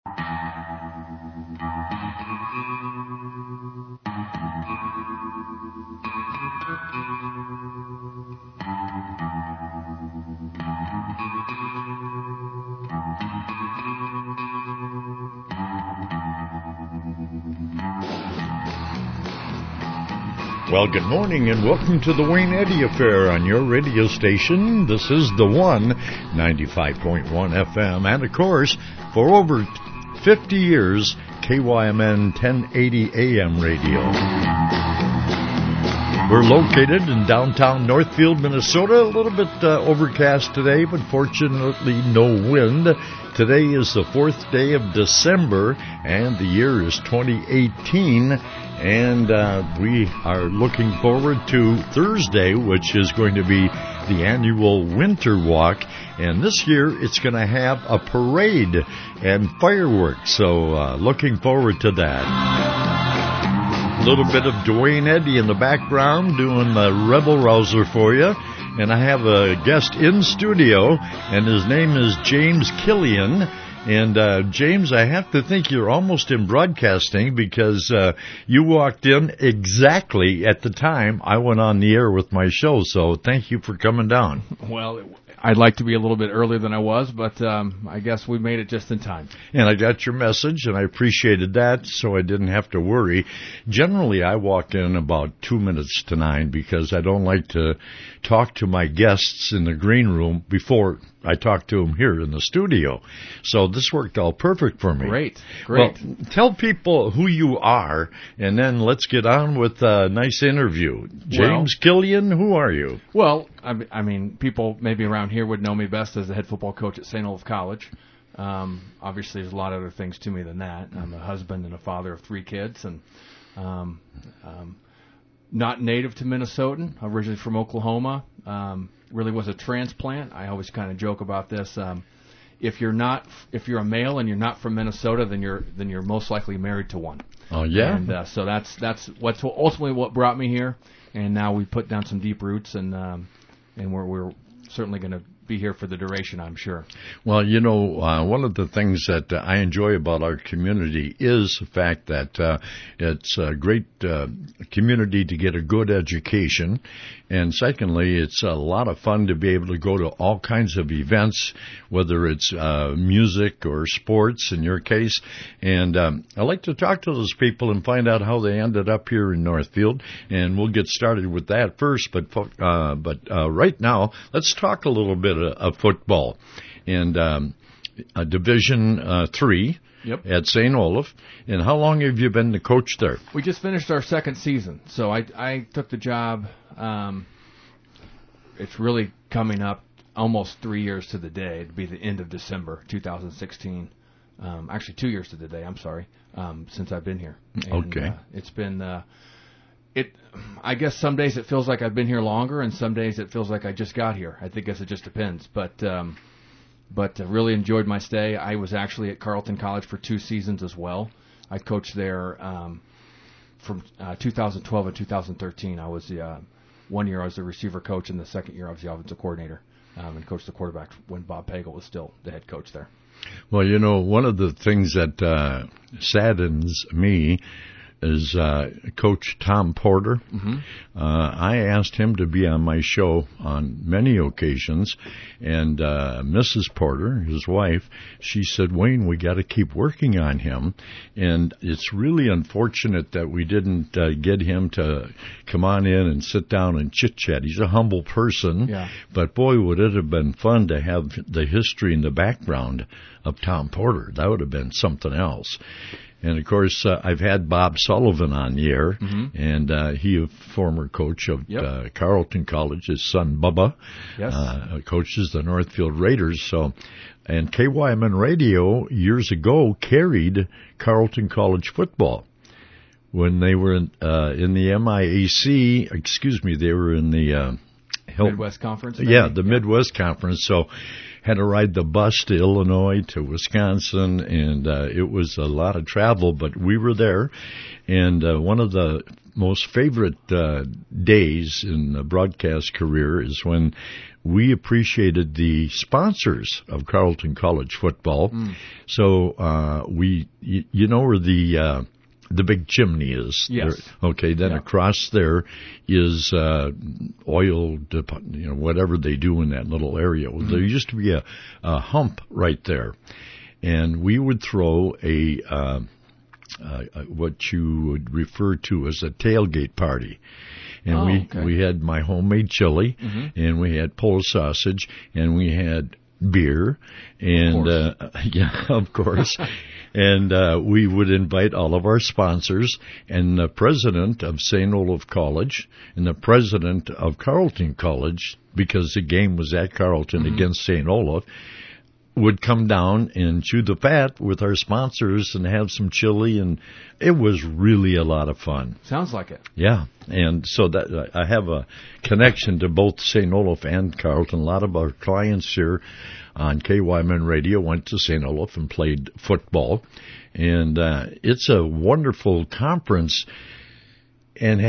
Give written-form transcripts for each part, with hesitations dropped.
Well, good morning and welcome to the Wayne Eddy Affair on your radio station. This is the one, 95.1 FM, and of course, for over 50 years, KYMN 1080 AM radio. We're located in downtown Northfield, Minnesota. A little bit overcast today, but fortunately no wind. Today is the 4th day of December, and the year is 2018. And we are looking forward to Thursday, which is going to be the annual Winter Walk. And this year, it's going to have a parade and fireworks. So looking forward to that. A little bit of Dwayne Eddy in the background doing the Rebel Rouser for you. And I have a guest in studio, and his name is James Killian. And, James, I have to think you're almost in broadcasting because you walked in exactly at the time I went on the air with my show. So thank you for coming down. Well, I'd like to be a little bit earlier than I was, but I guess we made it just in time. And I got your message, and I appreciated that, so I didn't have to worry. Generally, I walk in about 2 minutes to 9 because I don't like to talk to my guests in the green room before I talk to them here in the studio. So this worked all perfect for me. Great. Well, tell people who you are, and then let's get on with a nice interview. James Killian, who are you? Well, I mean, people maybe around here would know me best as the head football coach at St. Olaf College. Obviously, there's a lot of other things to me than that. I'm a husband and a father of 3 kids, and not native to Minnesotan, originally from Oklahoma. Really was a transplant. I always kind of joke about this. If you're a male and you're not from Minnesota, then you're most likely married to one. Oh yeah. And so that's what's ultimately what brought me here. And now we put down some deep roots, and we're certainly going to be here for the duration, I'm sure. Well, you know, one of the things that I enjoy about our community is the fact that it's a great community to get a good education. And secondly, it's a lot of fun to be able to go to all kinds of events, whether it's music or sports in your case. And I like to talk to those people and find out how they ended up here in Northfield. And we'll get started with that first. But right now, let's talk a little bit of football. And Division 3 at St. Olaf. And how long have you been the coach there? We just finished our 2nd season. So I took the job. It's really coming up almost 3 years to the day. It'd be the end of December 2016. Actually, 2 years to the day. I'm sorry. Since I've been here. And, okay. It's been. I guess some days it feels like I've been here longer, and some days it feels like I just got here. I guess it just depends. But really enjoyed my stay. I was actually at Carleton College for 2 seasons as well. I coached there from 2012 and 2013. I was 1 year I was the receiver coach, and the second year I was the offensive coordinator and coached the quarterback when Bob Pagel was still the head coach there. Well, you know, one of the things that saddens me is Coach Tom Porter. Mm-hmm. I asked him to be on my show on many occasions, and Mrs. Porter, his wife, she said, Wayne, we got to keep working on him. And it's really unfortunate that we didn't get him to come on in and sit down and chit-chat. He's a humble person, but boy, would it have been fun to have the history and the background of Tom Porter. That would have been something else. And, of course, I've had Bob Sullivan on the air, and he, a former coach of Carleton College, his son Bubba, coaches the Northfield Raiders. So, and KYMN Radio years ago carried Carleton College football. When they were in the MIAC, they were in the Midwest Conference? Yeah, the Midwest Conference. So had to ride the bus to Illinois, to Wisconsin, and it was a lot of travel, but we were there. And one of the most favorite days in the broadcast career is when we appreciated the sponsors of Carleton College football. So you know where the big chimney is. Yes. There, okay, then across there is oil, whatever they do in that little area. Well, there used to be a hump right there, and we would throw what you would refer to as a tailgate party. And we had my homemade chili, and we had pole sausage, and we had beer, and of course. And we would invite all of our sponsors, and the president of St. Olaf College and the president of Carleton College, because the game was at Carleton against St. Olaf, would come down and chew the fat with our sponsors and have some chili, and it was really a lot of fun. Sounds like it. Yeah, and so that I have a connection to both St. Olaf and Carleton. A lot of our clients here on KYMN Radio went to St. Olaf and played football, and it's a wonderful conference, and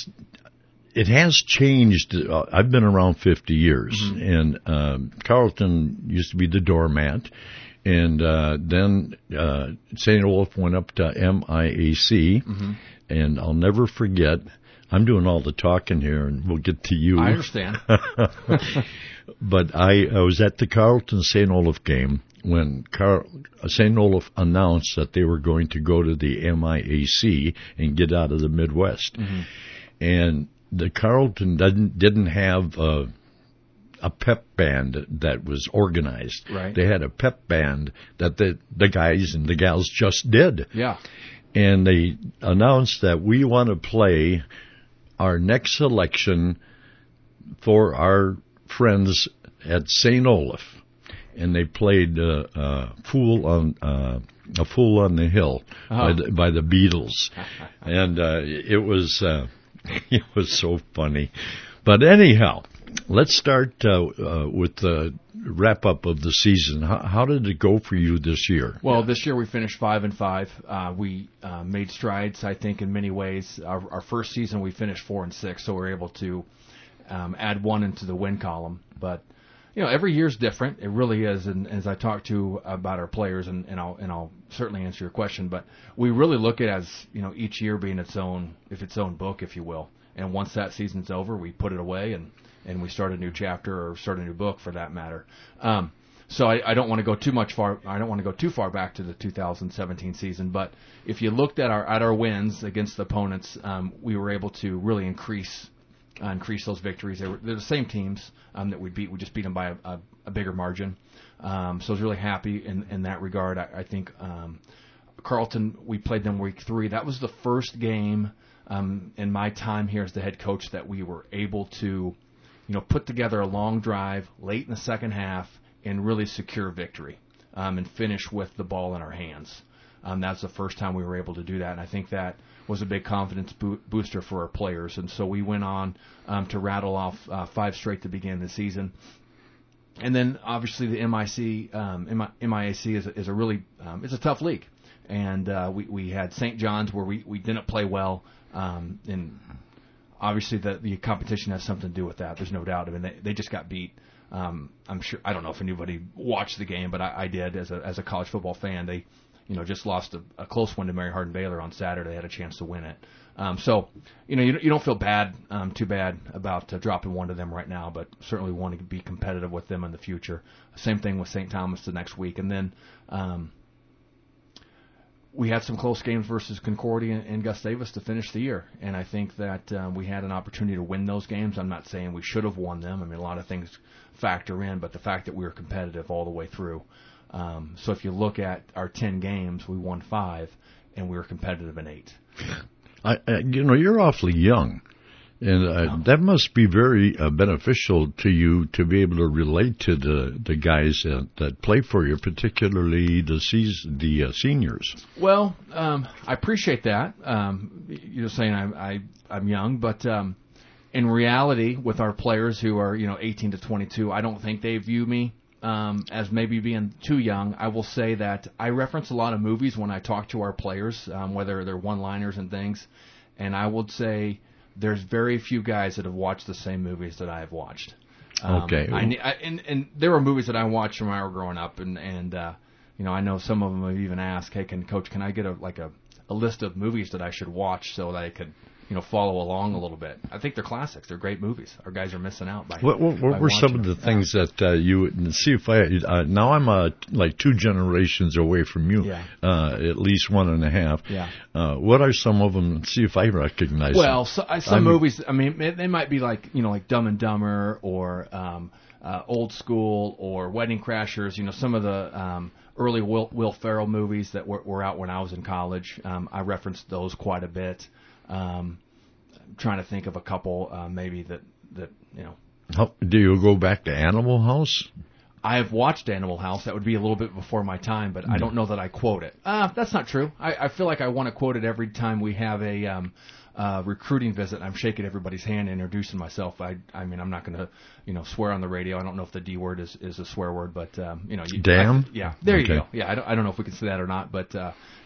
it has changed. I've been around 50 years, and Carleton used to be the doormat, and then St. Olaf went up to MIAC, and I'll never forget, I'm doing all the talking here, and we'll get to you. I understand. But I was at the Carleton-St. Olaf game when St. Olaf announced that they were going to go to the MIAC and get out of the Midwest. And the Carleton didn't have a pep band that was organized. Right. They had a pep band that the guys and the gals just did. Yeah. And they announced that we want to play our next selection for our friends at St. Olaf. And they played a Fool on the Hill by the Beatles. And it was so funny. But anyhow, let's start with the wrap-up of the season. How did it go for you this year? Well, this year we finished 5-5. We made strides, I think, in many ways. Our first season we finished 4-6, so we were able to add one into the win column. But every year's different. It really is. And as I talk to about our players, and I'll certainly answer your question, but we really look at it as each year being its own book, if you will. And once that season's over, we put it away and we start a new chapter or start a new book for that matter. So I don't want to go too far back to the 2017 season. But if you looked at our wins against the opponents, we were able to really increase those victories. They're the same teams that we beat. We just beat them by a bigger margin. So I was really happy in that regard. I think Carleton, we played them week 3. That was the first game in my time here as the head coach that we were able to put together a long drive late in the second half and really secure victory and finish with the ball in our hands. That's the first time we were able to do that, and I think that was a big confidence booster for our players. And so we went on to rattle off 5 straight to begin the season. And then obviously the MIAC is a really it's a tough league, and we had St. John's where we didn't play well, and obviously the competition has something to do with that. There's no doubt. I mean they just got beat. I'm sure, I don't know if anybody watched the game, but I did as a college football fan. They just lost a close one to Mary Hardin Baylor on Saturday. They had a chance to win it. So you don't feel too bad about dropping one to them right now, but certainly want to be competitive with them in the future. Same thing with St. Thomas the next week, and then we had some close games versus Concordia and Gustavus to finish the year, and I think that we had an opportunity to win those games. I'm not saying we should have won them. I mean, a lot of things factor in, but the fact that we were competitive all the way through. So if you look at our 10 games, we won 5, and we were competitive in 8. You're awfully young, and that must be very beneficial to you to be able to relate to the guys that play for you, particularly the seniors. Well, I appreciate that. You're saying I'm young, but in reality, with our players who are 18 to 22, I don't think they view me as maybe being too young. I will say that I reference a lot of movies when I talk to our players, whether they're one-liners and things, and I would say there's very few guys that have watched the same movies that I have watched. Okay. And there were movies that I watched when I was growing up, and I know some of them have even asked, hey, Coach, can I get a list of movies that I should watch so that I could follow along a little bit. I think they're classics. They're great movies. Our guys are missing out by What were some of the things that you see if I now I'm like 2 generations away from you, at least 1.5. Yeah. What are some of them? See if I recognize. Well, some movies. I mean, they might be like Dumb and Dumber or Old School or Wedding Crashers. Some of the early Will Ferrell movies that were out when I was in college. I referenced those quite a bit. I'm trying to think of a couple maybe that. How, do you go back to Animal House? I have watched Animal House. That would be a little bit before my time, but I don't know that I quote it. That's not true. I feel like I want to quote it every time we have a recruiting visit. I'm shaking everybody's hand and introducing myself. I mean, I'm not going to swear on the radio. I don't know if the D word is a swear word, but damn. There you go. Yeah, I don't know if we can say that or not, but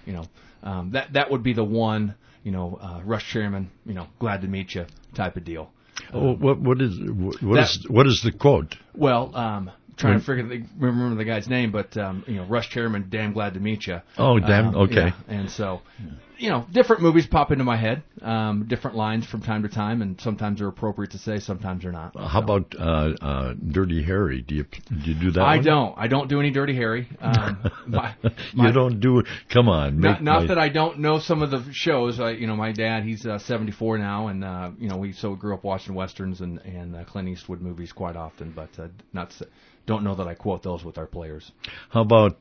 that would be the one. Rush Chairman, glad to meet you type of deal. What is the quote? Well, trying to remember the guy's name, but Rush Chairman, damn glad to meet you. Oh, damn. Okay. Yeah. And so, different movies pop into my head, different lines from time to time, and sometimes they're appropriate to say, sometimes they're not. How about Dirty Harry? Do you do that? I don't do any Dirty Harry. You don't do it. Come on. Not that I don't know some of the shows. My dad, he's 74 now, and we grew up watching westerns and Clint Eastwood movies quite often, but don't know that I quote those with our players. How about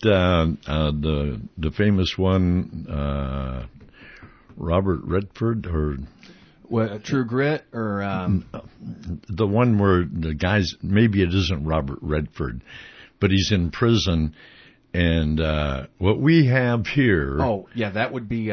the famous one, Robert Redford, or True Grit, or the one where the guys, maybe it isn't Robert Redford, but he's in prison, and what we have here. Oh yeah, that would be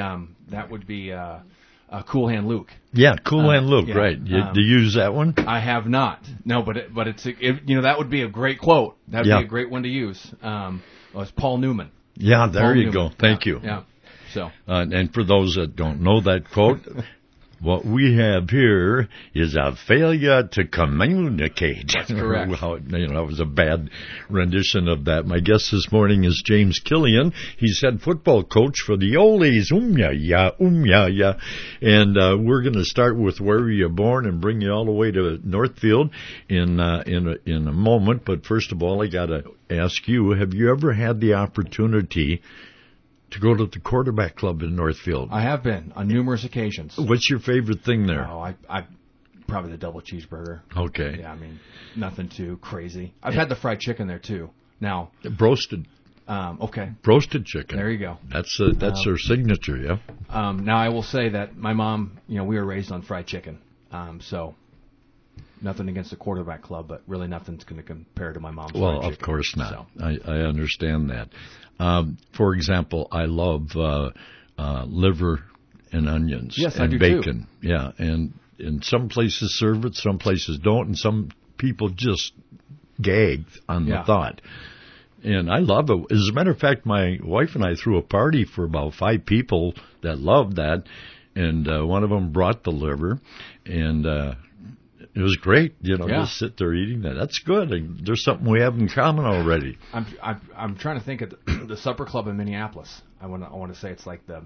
Cool Hand Luke. Yeah, Cool Hand Luke, yeah. Right. Do you use that one? I have not. No, but it's that would be a great quote. That would be a great one to use. It's Paul Newman. Yeah, there you go. Thank you. Yeah. So. And for those that don't know that quote, what we have here is a failure to communicate. That's correct. Well, that was a bad rendition of that. My guest this morning is James Killian. He's head football coach for the Oles. Yeah. And we're going to start with where were you born and bring you all the way to Northfield in a moment. But first of all, I got to ask you: have you ever had the opportunity to go to the quarterback club in Northfield? I have been on numerous occasions. What's your favorite thing there? Oh, I probably the double cheeseburger. Okay. Yeah, I mean, nothing too crazy. I've had the fried chicken there too. Now, roasted. Okay. Roasted chicken. There you go. That's their signature, yeah. Now I will say that my mom, we were raised on fried chicken. So nothing against the quarterback club, but really nothing's going to compare to my mom's fried chicken. Well, of course not. So. I understand that. For example, I love liver and onions and bacon. Too. Yeah, and some places serve it, some places don't, and some people just gag on the thought. And I love it. As a matter of fact, my wife and I threw a party for about 5 people that loved that, and one of them brought the liver, and it was great, just sit there eating that. That's good. There's something we have in common already. I'm trying to think of the supper club in Minneapolis. I want to say it's like the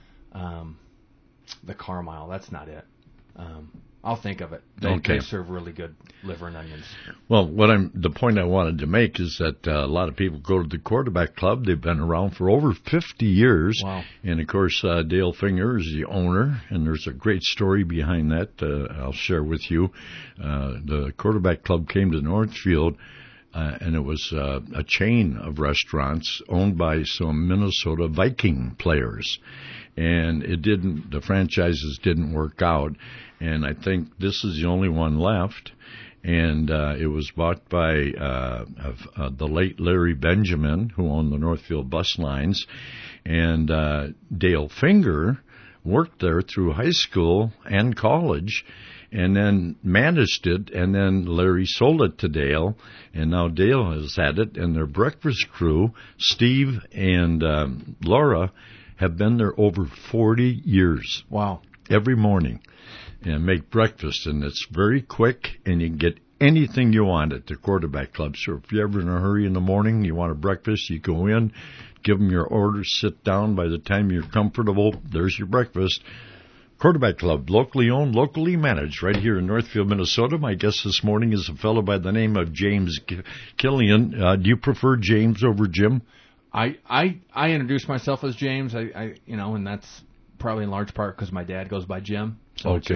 Carmile. That's not it. I'll think of it. They serve really good liver and onions. Well, the point I wanted to make is that a lot of people go to the quarterback club. They've been around for over 50 years. Wow. And, of course, Dale Finger is the owner, and there's a great story behind that I'll share with you. The quarterback club came to Northfield, and it was a chain of restaurants owned by some Minnesota Viking players. And the franchises didn't work out. And I think this is the only one left. And it was bought by the late Larry Benjamin, who owned the Northfield bus lines. And Dale Finger worked there through high school and college. and then managed it, and then Larry sold it to Dale, and now Dale has had it, and their breakfast crew, Steve and Laura, have been there over 40 years. Wow. Every morning, and make breakfast, and it's very quick, and you can get anything you want at the Quarterback Club. So if you're ever in a hurry in the morning, you want a breakfast, you go in, give them your order, sit down. By the time you're comfortable, there's your breakfast. Quarterback Club, locally owned, locally managed, right here in Northfield, Minnesota. My guest this morning is a fellow by the name of James Killian. Do you prefer James over Jim? I introduce myself as James. I and that's probably in large part because my dad goes by Jim. So Okay.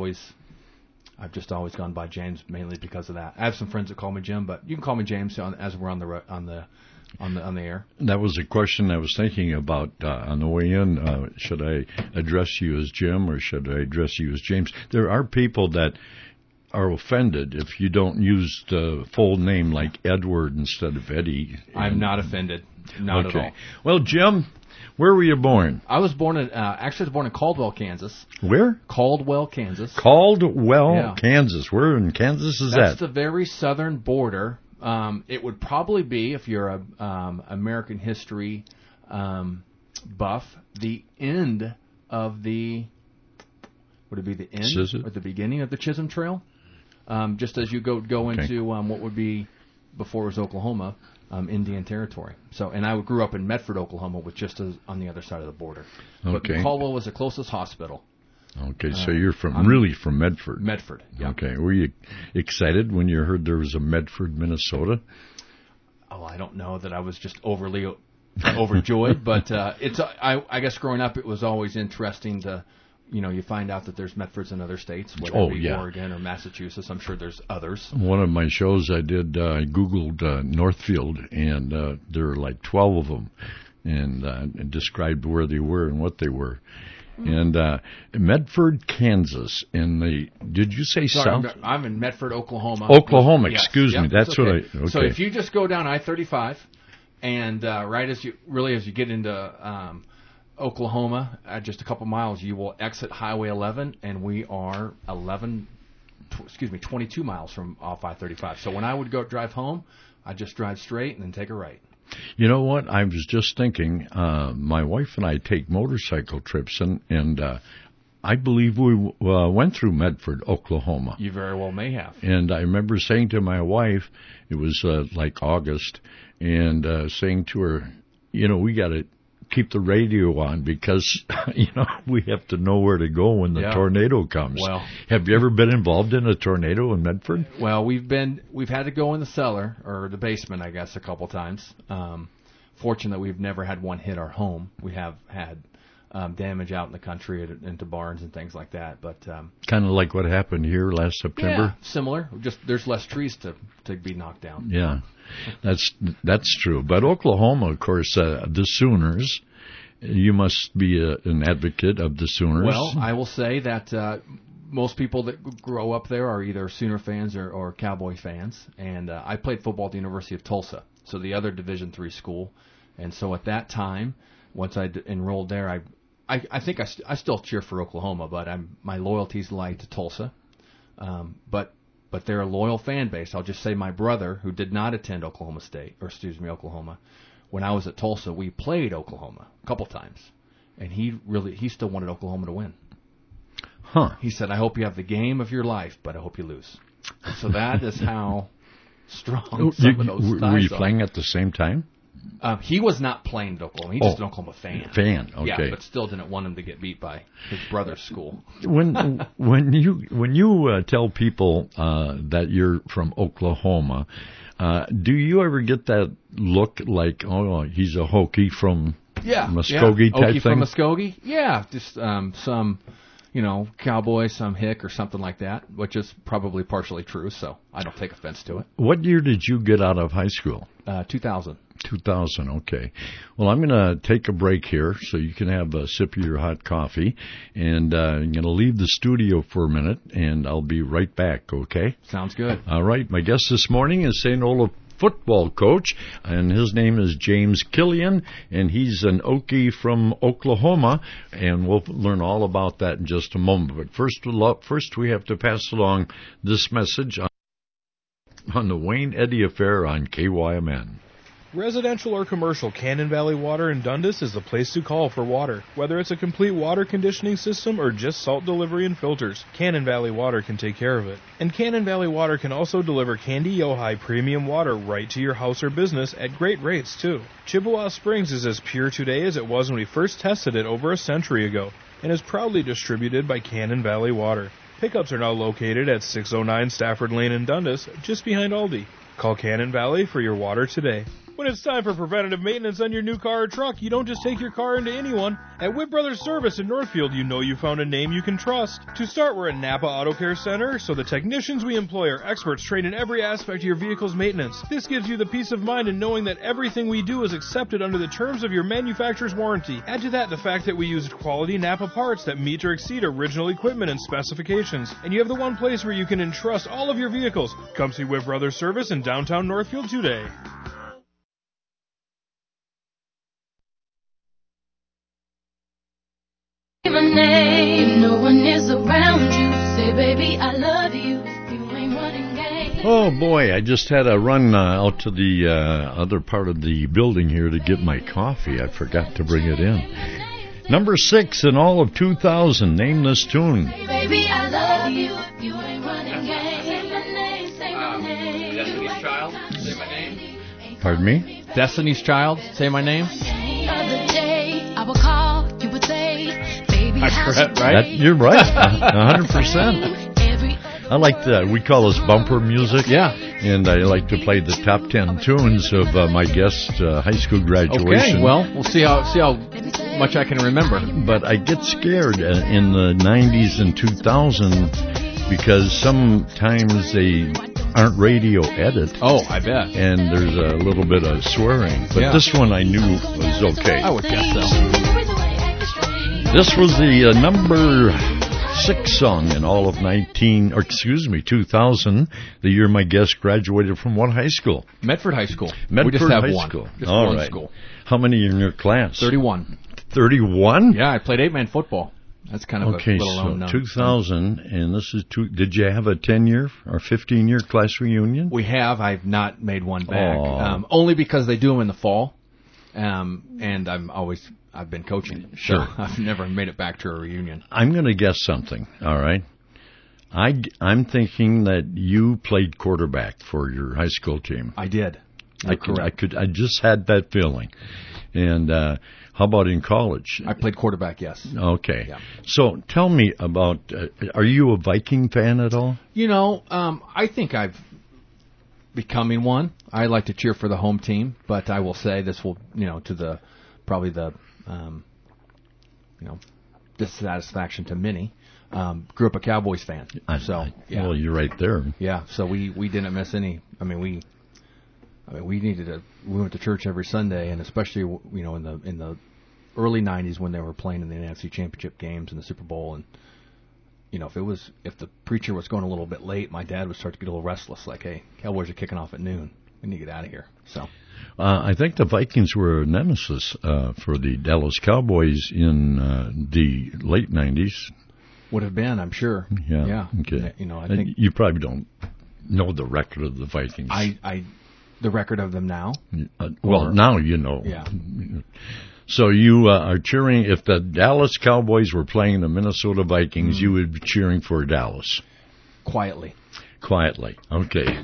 I've just always gone by James mainly because of that. I have some friends that call me Jim, but you can call me James as we're on the air. That was a question I was thinking about on the way in. Should I address you as Jim or should I address you as James? There are people that are offended if you don't use the full name like Edward instead of Eddie. I'm not offended. Not at all. Well, Jim, where were you born? I was born in Caldwell, Kansas. Where? Caldwell, Kansas. Caldwell, Yeah. Kansas. Where in Kansas is That's that? the very southern border. It would probably be, if you're a American history buff, the end of the. Would it be the end Chisholm? or the beginning of the Chisholm Trail? Just as you go Okay. into what would be before it was Oklahoma, Indian Territory. So, and I grew up in Medford, Oklahoma, which just is on the other side of the border. Okay. But Caldwell was the closest hospital. Okay, so you're really from Medford. Medford. Yeah. Okay, were you excited when you heard there was a Medford, Minnesota? Oh, I don't know that I was just overly overjoyed, but I guess growing up it was always interesting to, you find out that there's Medfords in other states, whether it be Oregon or Massachusetts. I'm sure there's others. One of my shows I did, I Googled Northfield, and there were like 12 of them, and described where they were and what they were. And Medford, Kansas, did you say Sorry, south? I'm in Medford, Oklahoma. Oklahoma, Yes. excuse me. Yep, That's it's okay. what I. Okay. So if you just go down I-35, and right as you get into Oklahoma, at just a couple miles, you will exit Highway 11, and we are 22 miles from off I-35. So when I would go drive home, I'd just drive straight and then take a right. You know what? I was just thinking, my wife and I take motorcycle trips, and I believe we went through Medford, Oklahoma. You very well may have. And I remember saying to my wife, it was like August, and saying to her, we got to keep the radio on because, we have to know where to go when the tornado comes. Well, have you ever been involved in a tornado in Medford? Well, we've had to go in the cellar or the basement, I guess, a couple times. Fortunate we've never had one hit our home. We have had damage out in the country into barns and things like that. But kind of like what happened here last September. Yeah, similar. Just there's less trees to be knocked down. Yeah, that's true. But Oklahoma, of course, the Sooners. You must be an advocate of the Sooners. Well, I will say that most people that grow up there are either Sooner fans or Cowboy fans. And I played football at the University of Tulsa, so the other Division III school. And so at that time, once I enrolled there, I think I still cheer for Oklahoma, but my loyalties lie to Tulsa. But they're a loyal fan base. I'll just say my brother, who did not attend Oklahoma, when I was at Tulsa, we played Oklahoma a couple times, and he still wanted Oklahoma to win. Huh. He said, "I hope you have the game of your life, but I hope you lose." So that is how strong some of those ties are. Were you playing at the same time? He was not playing at Oklahoma. He's just an Oklahoma fan. Okay. Yeah, but still didn't want him to get beat by his brother's school. When you tell people that you're from Oklahoma, do you ever get that look like, oh, he's a Hokie from Muskogee type Okie thing? from Muskogee? Yeah, just some, cowboy, some hick or something like that, which is probably partially true, so I don't take offense to it. What year did you get out of high school? 2000. 2000, okay. Well, I'm going to take a break here so you can have a sip of your hot coffee, and I'm going to leave the studio for a minute, and I'll be right back, okay? Sounds good. All right. My guest this morning is St. Olaf football coach, and his name is James Killian, and he's an Okie from Oklahoma, and we'll learn all about that in just a moment. But first we have to pass along this message on the Wayne Eddy Affair on KYMN. Residential or commercial, Cannon Valley Water in Dundas is the place to call for water. Whether it's a complete water conditioning system or just salt delivery and filters, Cannon Valley Water can take care of it. And Cannon Valley Water can also deliver Candy Yohai premium water right to your house or business at great rates, too. Chippewa Springs is as pure today as it was when we first tested it over a century ago, and is proudly distributed by Cannon Valley Water. Pickups are now located at 609 Stafford Lane in Dundas, just behind Aldi. Call Cannon Valley for your water today. When it's time for preventative maintenance on your new car or truck, you don't just take your car into anyone. At Whip Brothers Service in Northfield, you know you found a name you can trust. To start, we're at Napa Auto Care Center, so the technicians we employ are experts trained in every aspect of your vehicle's maintenance. This gives you the peace of mind in knowing that everything we do is accepted under the terms of your manufacturer's warranty. Add to that the fact that we use quality Napa parts that meet or exceed original equipment and specifications. And you have the one place where you can entrust all of your vehicles. Come see Whip Brothers Service in downtown Northfield today. My name, no one is around you. Say, baby, I love you. You ain't running game. Oh boy, I just had to run out to the other part of the building here to get my coffee. I forgot to bring it in. Number 6 in all of 2000. Name this tune. Say, baby, I love you. You ain't running game. Say my name, say my name. Destiny's Child, Say My Name. Pardon me? Destiny's Child, Say My Name. Other day, I would call, you would say, baby, That's correct, right? You're right, 100%. I like that. We call this bumper music. Yeah. And I like to play the top 10 tunes of my guest high school graduation. Okay, well, we'll see how much I can remember. But I get scared in the 90s and 2000 because sometimes they aren't radio edit. Oh, I bet. And there's a little bit of swearing. But Yeah. this one I knew was okay. I would guess so. This was the number 6 song in all of 2000, the year my guest graduated from what high school? Medford High School. Medford we just have High one. School. Just All one right. school. How many in your class? 31. 31? Yeah, I played 8-man football. That's kind of Okay, a little so unknown. 2000, and this is did you have a 10-year or 15-year class reunion? We have. I've not made one back. Aw. Only because they do them in the fall. And I've been coaching. Sure. So I've never made it back to a reunion. I'm going to guess something, all right? I'm thinking that you played quarterback for your high school team. I did. I just had that feeling. And how about in college? I played quarterback, yes. Okay. Yeah. So tell me about, are you a Viking fan at all? You know, I think I've becoming one. I like to cheer for the home team, but I will say this will, to probably the dissatisfaction to many. Grew up a Cowboys fan. Yeah. Well, you're right there. Yeah, so we didn't miss any. We went to church every Sunday, and especially in the early '90s when they were playing in the NFC Championship games and the Super Bowl, and if the preacher was going a little bit late, my dad would start to get a little restless. Like, hey, Cowboys are kicking off at noon. We need to get out of here. So. I think the Vikings were a nemesis for the Dallas Cowboys in the late '90s. Would have been, I'm sure. Yeah. Okay. I think you probably don't know the record of the Vikings. The record of them now. Now you know. Yeah. So you are cheering. If the Dallas Cowboys were playing the Minnesota Vikings, you would be cheering for Dallas. Quietly. Okay.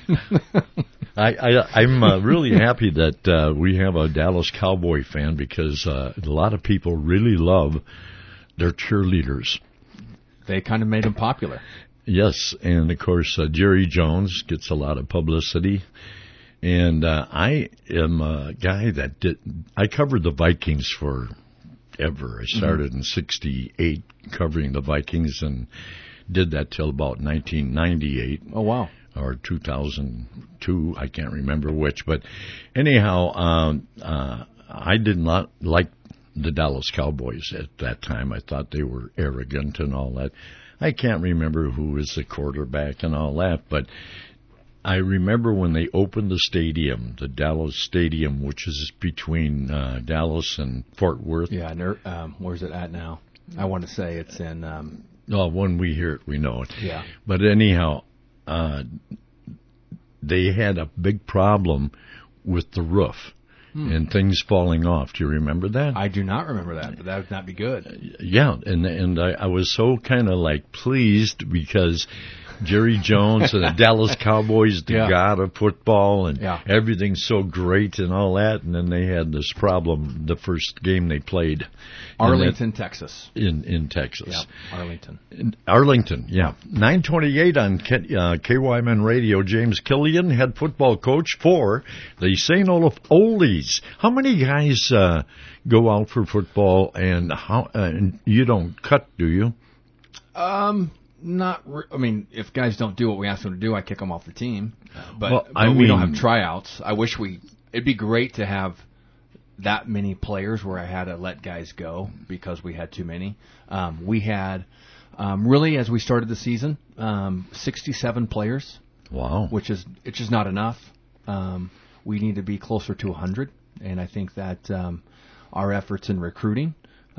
I'm really happy that we have a Dallas Cowboy fan because a lot of people really love their cheerleaders. They kind of made them popular. Yes, and of course Jerry Jones gets a lot of publicity. And I am a guy that I covered the Vikings forever. I started in '68 covering the Vikings and did that till about 1998. Oh, wow. Or 2002, I can't remember which. But anyhow, I did not like the Dallas Cowboys at that time. I thought they were arrogant and all that. I can't remember who was the quarterback and all that, but I remember when they opened the stadium, the Dallas Stadium, which is between Dallas and Fort Worth. Yeah, where's it at now? I want to say it's in... when we hear it, we know it. Yeah. But anyhow, they had a big problem with the roof and things falling off. Do you remember that? I do not remember that, but that would not be good. Yeah, and I was so kind of like pleased because Jerry Jones and the Dallas Cowboys, the god of football, and everything's so great and all that, and then they had this problem the first game they played. Arlington, Texas. In Texas. Yeah, Arlington. Arlington, yeah. 9:28 on KYMN Radio. James Killian, head football coach for the St. Olaf Oldies. How many guys go out for football, and you don't cut, do you? I mean, if guys don't do what we ask them to do, I kick them off the team. But I we don't have tryouts. I wish it'd be great to have that many players where I had to let guys go because we had too many. We had, really, as we started the season, 67 players. Wow. Which is not enough. We need to be closer to 100, and I think that our efforts in recruiting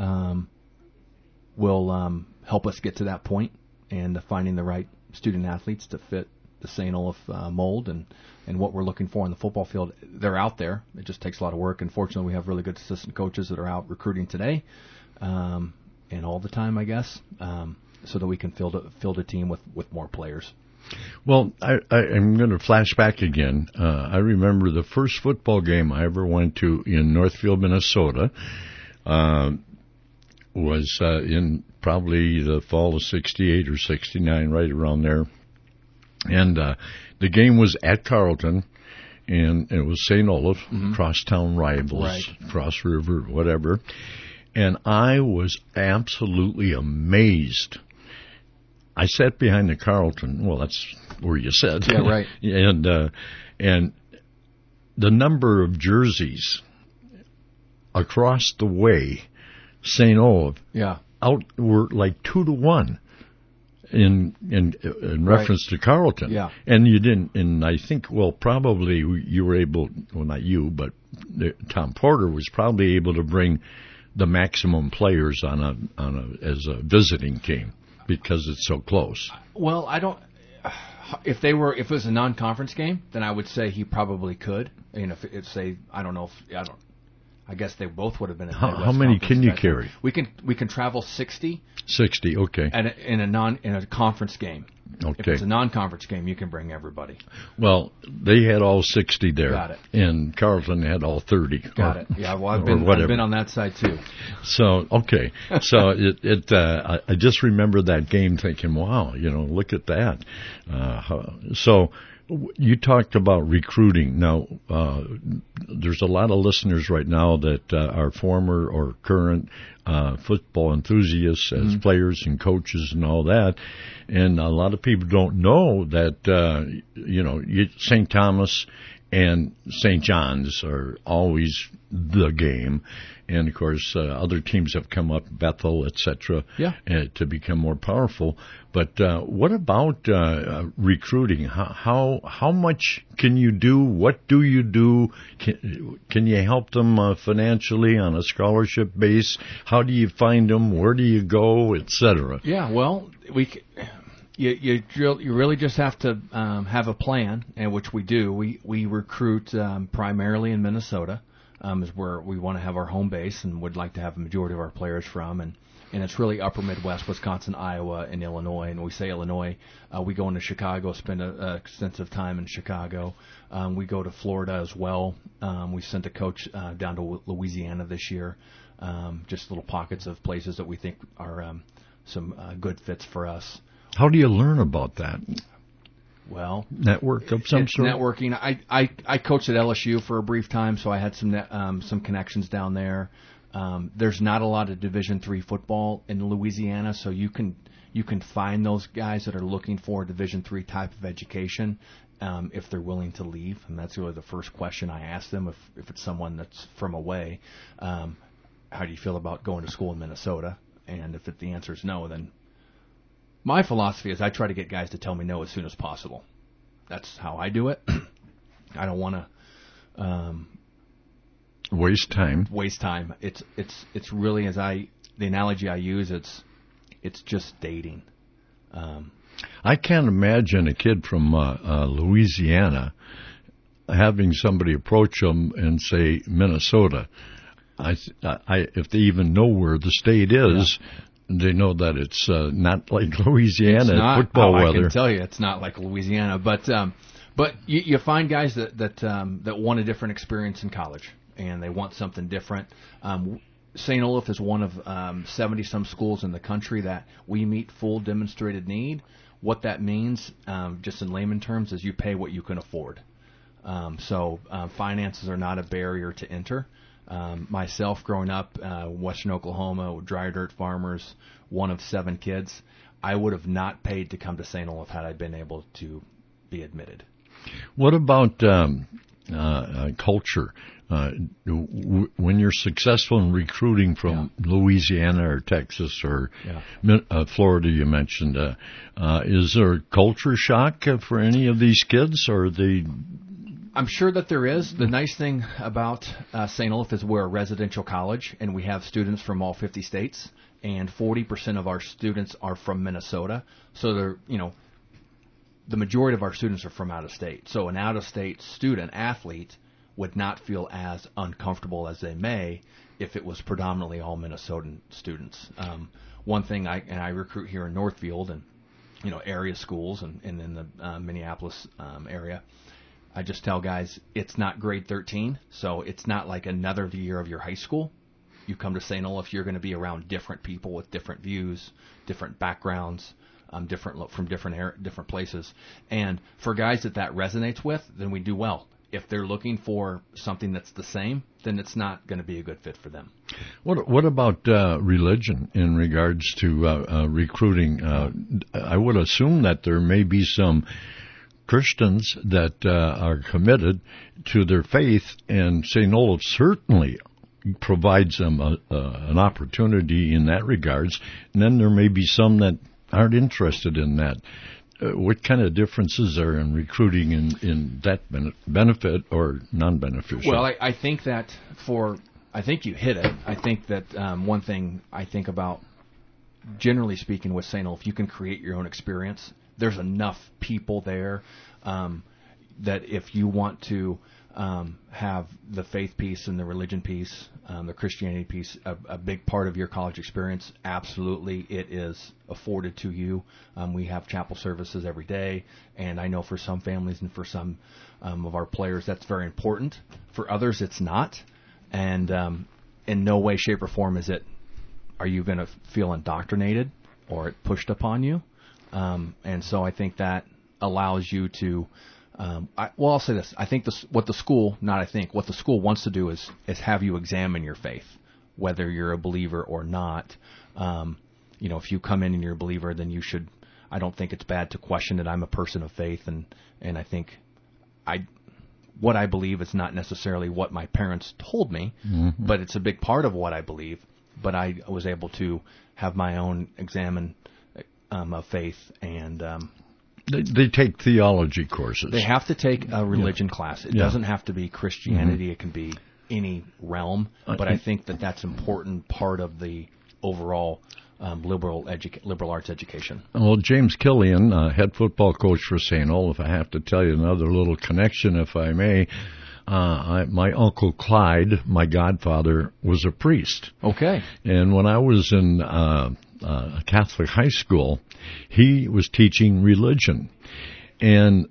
will help us get to that point, and finding the right student athletes to fit the St. Olaf mold and what we're looking for on the football field. They're out there. It just takes a lot of work. And fortunately, we have really good assistant coaches that are out recruiting today and all the time, I guess, so that we can field a team with more players. Well, I'm going to flash back again. I remember the first football game I ever went to in Northfield, Minnesota, was in probably the fall of 68 or 69, right around there. And the game was at Carleton, and it was St. Olaf, crosstown rivals, Cross River, whatever. And I was absolutely amazed. I sat behind the Carleton. Well, that's where you sit. Yeah, right. And the number of jerseys across the way, St. Olaf, out were like 2-1 in reference to Carleton. Yeah. And you didn't, and I think, probably you were able, not you, but Tom Porter was probably able to bring the maximum players as a visiting team because it's so close. Well, I don't. If it was a non-conference game, then I would say he probably could. And I guess they both would have been in How many can you carry? We can travel 60. 60, okay. In a conference game. Okay. If it's a non-conference game, you can bring everybody. Well, they had all 60 there. Got it. And Carleton had all 30. Got it. Yeah, well, I've been on that side too. So, okay. So I just remember that game thinking, wow, look at that. So you talked about recruiting. Now, there's a lot of listeners right now that are former or current football enthusiasts as players and coaches and all that. And a lot of people don't know that, St. Thomas and St. John's are always the game. And, of course, other teams have come up, Bethel, etc., to become more powerful. But what about recruiting? How much can you do? What do you do? Can you help them financially on a scholarship base? How do you find them? Where do you go, etc.? Yeah, well, you really just have to have a plan, and which we do. We recruit primarily in Minnesota. Is where we want to have our home base and would like to have a majority of our players from. And it's really upper Midwest, Wisconsin, Iowa, and Illinois. And when we say Illinois, we go into Chicago, spend extensive time in Chicago. We go to Florida as well. We sent a coach down to Louisiana this year. Just little pockets of places that we think are some good fits for us. How do you learn about that? Well, network of some sort. Networking. I coached at LSU for a brief time, so I had some connections down there. There's not a lot of Division III football in Louisiana, so you can find those guys that are looking for a Division III type of education if they're willing to leave. And that's really the first question I ask them if it's someone that's from away. How do you feel about going to school in Minnesota? And if the answer is no, then my philosophy is I try to get guys to tell me no as soon as possible. That's how I do it. I don't want to waste time. It's really, the analogy I use, it's just dating. I can't imagine a kid from Louisiana having somebody approach them and say Minnesota. If they even know where the state is, they know that it's not like Louisiana football weather. I can tell you, it's not like Louisiana, but you find guys that want a different experience in college, and they want something different. St. Olaf is one of 70-some schools in the country that we meet full demonstrated need. What that means, just in layman terms, is you pay what you can afford. So finances are not a barrier to enter. Myself, growing up, Western Oklahoma, dry dirt farmers, one of 7 kids, I would have not paid to come to St. Olaf had I been able to be admitted. What about culture? When you're successful in recruiting from Louisiana or Texas or Florida, you mentioned, is there a culture shock for any of these kids, or are they? I'm sure that there is. The nice thing about St. Olaf is we're a residential college, and we have students from all 50 states, and 40% of our students are from Minnesota. So they're, the majority of our students are from out of state. So an out-of-state athlete would not feel as uncomfortable as they may if it was predominantly all Minnesotan students. One thing, I recruit here in Northfield and area schools and in the Minneapolis area. I just tell guys it's not grade 13, so it's not like another year of your high school. You come to St. Olaf, you're going to be around different people with different views, different backgrounds, from different places. And for guys that resonates with, then we do well. If they're looking for something that's the same, then it's not going to be a good fit for them. What about religion in regards to recruiting? I would assume that there may be some Christians that are committed to their faith, and St. Olaf certainly provides them an opportunity in that regards. And then there may be some that aren't interested in that. What kind of differences are in recruiting in that benefit or non-beneficial? Well, I think that I think you hit it. I think that one thing I think about, generally speaking, with St. Olaf, you can create your own experience. There's enough people there that if you want to have the faith piece and the religion piece, the Christianity piece, a big part of your college experience, absolutely it is afforded to you. We have chapel services every day, and I know for some families and for some of our players that's very important. For others, it's not, and in no way, shape, or form are you going to feel indoctrinated or pushed upon you. And so I think that allows you to, I'll say this. I think what the school wants to do is have you examine your faith, whether you're a believer or not. If you come in and you're a believer, then you should, I don't think it's bad to question it. I'm a person of faith, and I think what I believe is not necessarily what my parents told me, but it's a big part of what I believe. But I was able to have my own examine of faith, and they take theology courses. They have to take a religion class. It doesn't have to be Christianity. It can be any realm. But I think that's an important part of the overall liberal arts education. Well, James Killian, head football coach for St. Olaf, I have to tell you another little connection, if I may. My Uncle Clyde, my godfather, was a priest. Okay. And when I was in Catholic high school, he was teaching religion. And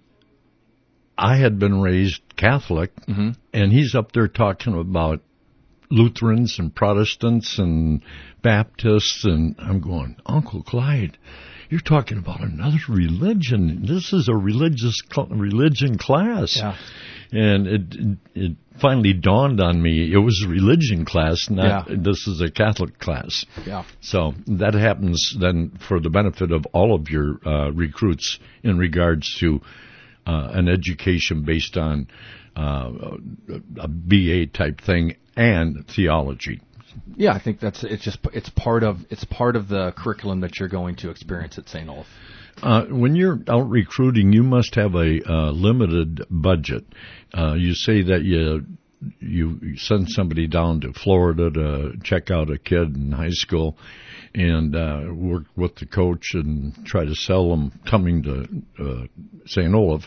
I had been raised Catholic, and he's up there talking about Lutherans and Protestants and Baptists, and I'm going, Uncle Clyde, you're talking about another religion. This is a religion class. Yeah. And it finally dawned on me it was a religion class, not this is a Catholic class. Yeah. So that happens then for the benefit of all of your recruits in regards to an education based on a BA type thing and theology. Yeah, I think it's part of the curriculum that you're going to experience at St. Olaf. When you're out recruiting, you must have a limited budget. You say that you send somebody down to Florida to check out a kid in high school and work with the coach and try to sell them coming to St. Olaf.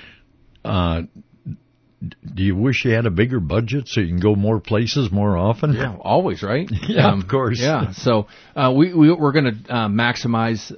Do you wish you had a bigger budget so you can go more places more often? Yeah, always, right? Yeah, of course. Yeah, so we're going to maximize,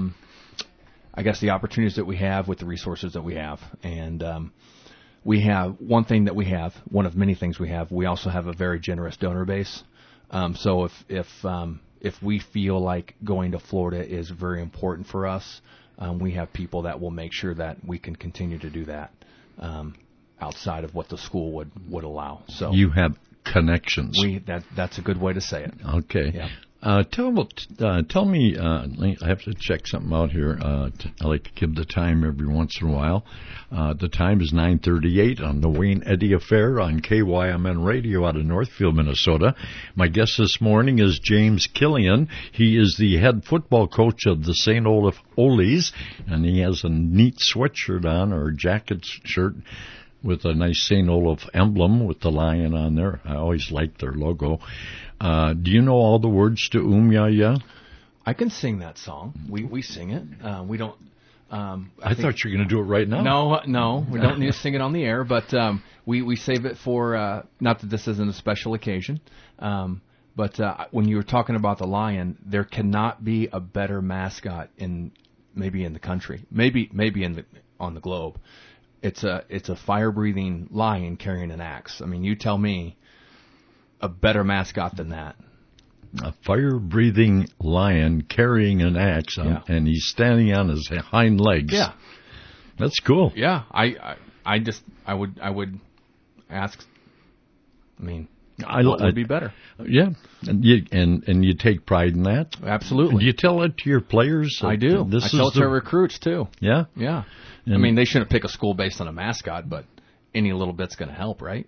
I guess, the opportunities that we have with the resources that we have. And we have one of many things we have. We also have a very generous donor base. So if we feel like going to Florida is very important for us, we have people that will make sure that we can continue to do that. Outside of what the school would allow. So you have connections. That's a good way to say it. Okay. Yeah. Tell me, I have to check something out here. I like to give the time every once in a while. The time is 9:38 on the Wayne Eddy Affair on KYMN Radio out of Northfield, Minnesota. My guest this morning is James Killian. He is the head football coach of the St. Olaf Olies, and he has a neat sweatshirt on, or jacket shirt, with a nice St. Olaf emblem with the lion on there. I always liked their logo. Do you know all the words to Ya? I can sing that song. We sing it. We don't. I thought you were going to do it right now. No, we don't need to sing it on the air, but we save it for, not that this isn't a special occasion, but when you were talking about the lion, there cannot be a better mascot maybe in the country, maybe on the globe. It's a fire-breathing lion carrying an axe. I mean, you tell me a better mascot than that. A fire-breathing lion carrying an axe, and he's standing on his hind legs. Yeah, that's cool. Yeah, I would ask. I mean, what would be better? Yeah, and you take pride in that. Absolutely. Do you tell it to your players? I do. I tell it to our recruits too. Yeah, yeah. I mean, they shouldn't pick a school based on a mascot, but any little bit's going to help, right?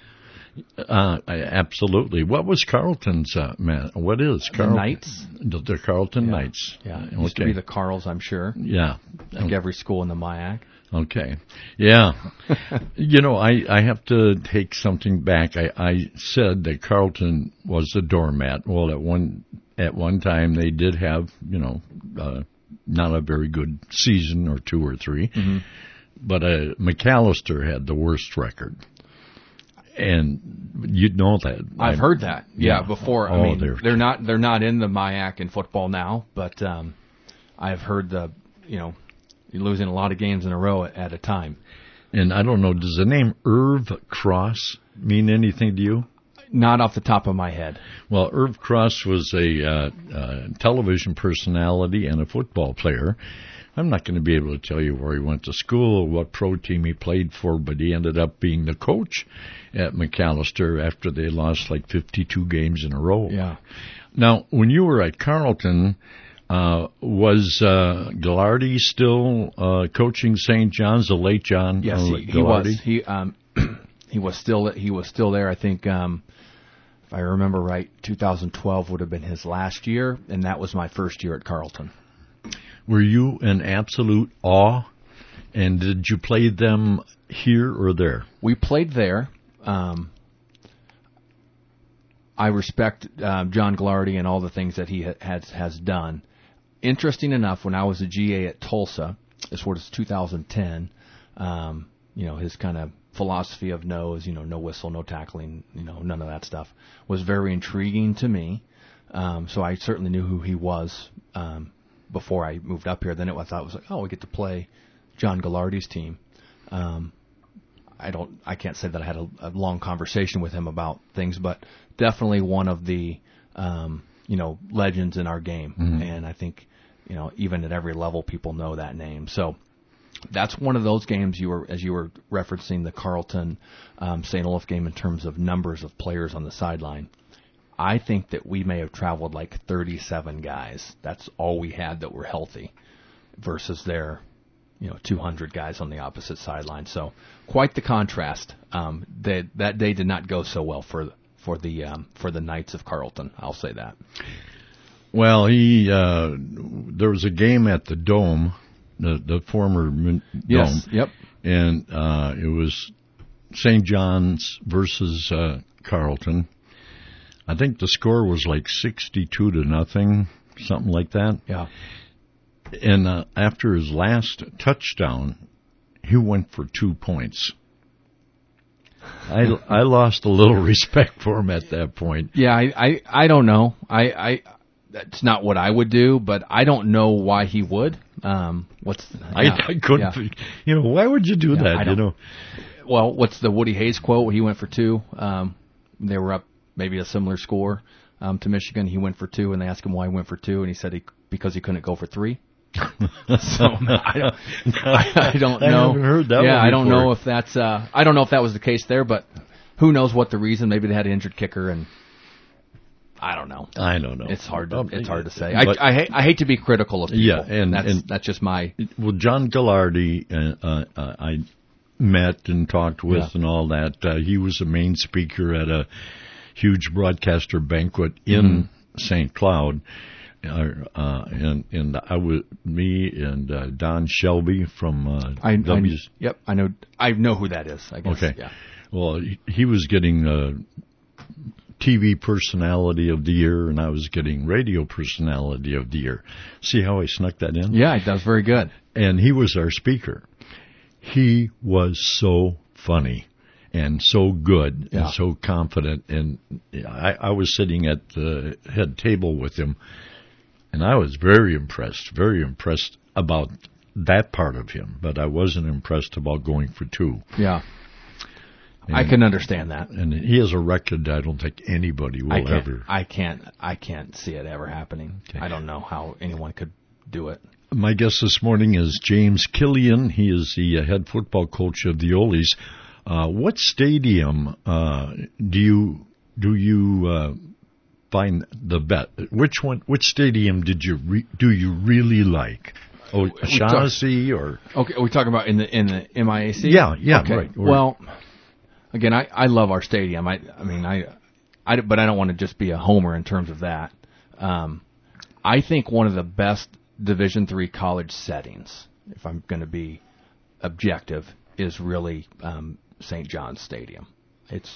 Absolutely. What was Carleton's what is Carleton? The Knights. The Carleton Knights. Yeah. It used to be the Carls, I'm sure. Yeah. Like every school in the MIAC. Okay. Yeah. I have to take something back. I said that Carleton was a doormat. Well, at one time they did have, not a very good season or two or three. Mm-hmm. But McAllister had the worst record. And you'd know that. I've heard that. Yeah, before. I mean, they're not in the MIAC in football now, but I've heard you're losing a lot of games in a row at a time. And I don't know, does the name Irv Cross mean anything to you? Not off the top of my head. Well, Irv Cross was a television personality and a football player. I'm not going to be able to tell you where he went to school or what pro team he played for, but he ended up being the coach at McAllister after they lost like 52 games in a row. Yeah. Now, when you were at Carleton, was Ghilardi still coaching St. John's, the late John? Yes, he was. He was still there. I think, if I remember right, 2012 would have been his last year, and that was my first year at Carleton. Were you in absolute awe? And did you play them here or there? We played there. I respect John Ghilardi and all the things that he has done. Interesting enough, when I was a GA at Tulsa, this was 2010, his kind of philosophy of no's, no whistle, no tackling, none of that stuff, was very intriguing to me. So I certainly knew who he was before I moved up here. Then I thought it was like, we get to play John Ghilardi's team. I can't say that I had a long conversation with him about things, but definitely one of the, legends in our game. Mm-hmm. And I think, even at every level, people know that name. So that's one of those games as you were referencing the Carleton, St. Olaf game in terms of numbers of players on the sideline. I think that we may have traveled like 37 guys. That's all we had that were healthy versus their, 200 guys on the opposite sideline. So quite the contrast. That day did not go so well for for the Knights of Carleton. I'll say that. Well, there was a game at the Dome, the former Dome. Yes. Yep. And it was St. John's versus Carleton. I think the score was like 62-0, something like that. Yeah. And after his last touchdown, he went for 2 points. I lost a little respect for him at that point. Yeah, I don't know. I that's not what I would do, but I don't know why he would. I couldn't. Yeah. Why would you do that? Well, what's the Woody Hayes quote? He went for 2. They were up maybe a similar score to Michigan. He went for 2, and they asked him why he went for 2, and he said because he couldn't go for 3. So I don't know. I haven't heard that. Yeah, one I don't before. know if that's. I don't know if that was the case there, but who knows what the reason? Maybe they had an injured kicker, and I don't know. I don't know. It's hard to say. I hate to be critical of people. Yeah, and that's just my. Well, John Gallardi, I met and talked with and all that. He was a main speaker at a huge broadcaster banquet in St. Cloud. And I was me and Don Shelby from W's. Yep, I know who that is. I guess. Okay. Yeah. Well, he was getting TV Personality of the Year, and I was getting Radio Personality of the Year. See how I snuck that in? Yeah, that was very good. And he was our speaker. He was so funny and so good and so confident. And I was sitting at the head table with him. And I was very impressed about that part of him, but I wasn't impressed about going for 2. Yeah. And I can understand that. And he has a record I don't think anybody will ever. I can't see it ever happening. Okay. I don't know how anyone could do it. My guest this morning is James Killian. He is the head football coach of the Oles. What stadium do you find the best? Which stadium do you really like? Oh, Shaughnessy or? Okay, are we talking about in the MIAC? Yeah, okay. Right. Well, again, I love our stadium. I but I don't want to just be a homer in terms of that. I think one of the best Division III college settings, if I'm going to be objective, is really St. John's Stadium. It's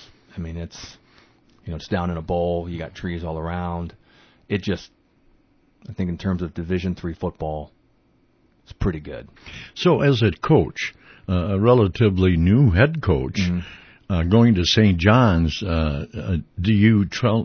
down in a bowl. You got trees all around. I think in terms of Division III football, it's pretty good. So as a coach, a relatively new head coach, going to St. John's, do you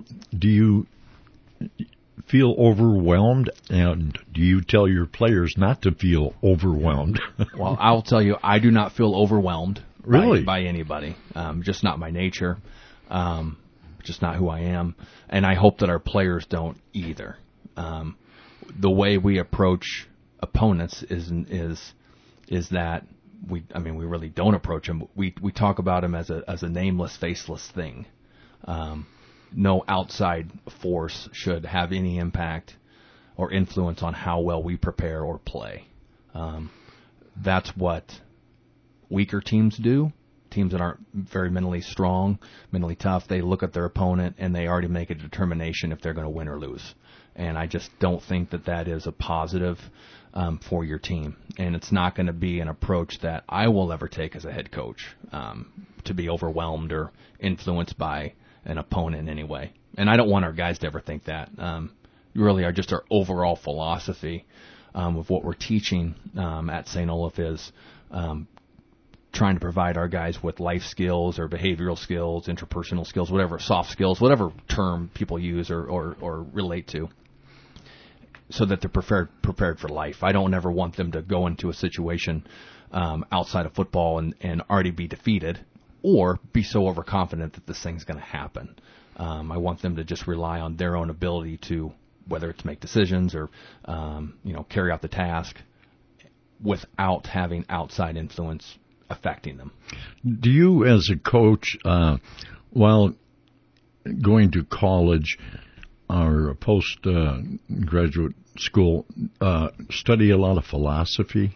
feel overwhelmed, and do you tell your players not to feel overwhelmed? Well, I'll tell you, I do not feel overwhelmed really by anybody. Just not my nature. Just not who I am, and I hope that our players don't either. The way we approach opponents is that we really don't approach them. We talk about them as a nameless, faceless thing. No outside force should have any impact or influence on how well we prepare or play. That's what weaker teams do. Teams that aren't very mentally strong, mentally tough, they look at their opponent and they already make a determination if they're going to win or lose. And I just don't think that is a positive for your team. And it's not going to be an approach that I will ever take as a head coach, to be overwhelmed or influenced by an opponent in any way. And I don't want our guys to ever think that. Really, our overall philosophy of what we're teaching at St. Olaf is trying to provide our guys with life skills or behavioral skills, interpersonal skills, whatever, soft skills, whatever term people use or relate to, so that they're prepared for life. I don't ever want them to go into a situation outside of football and already be defeated or be so overconfident that this thing's going to happen. I want them to just rely on their own ability to, whether it's make decisions or carry out the task without having outside influence affecting them. Do you, as a coach, while going to college or post-graduate school, study a lot of philosophy?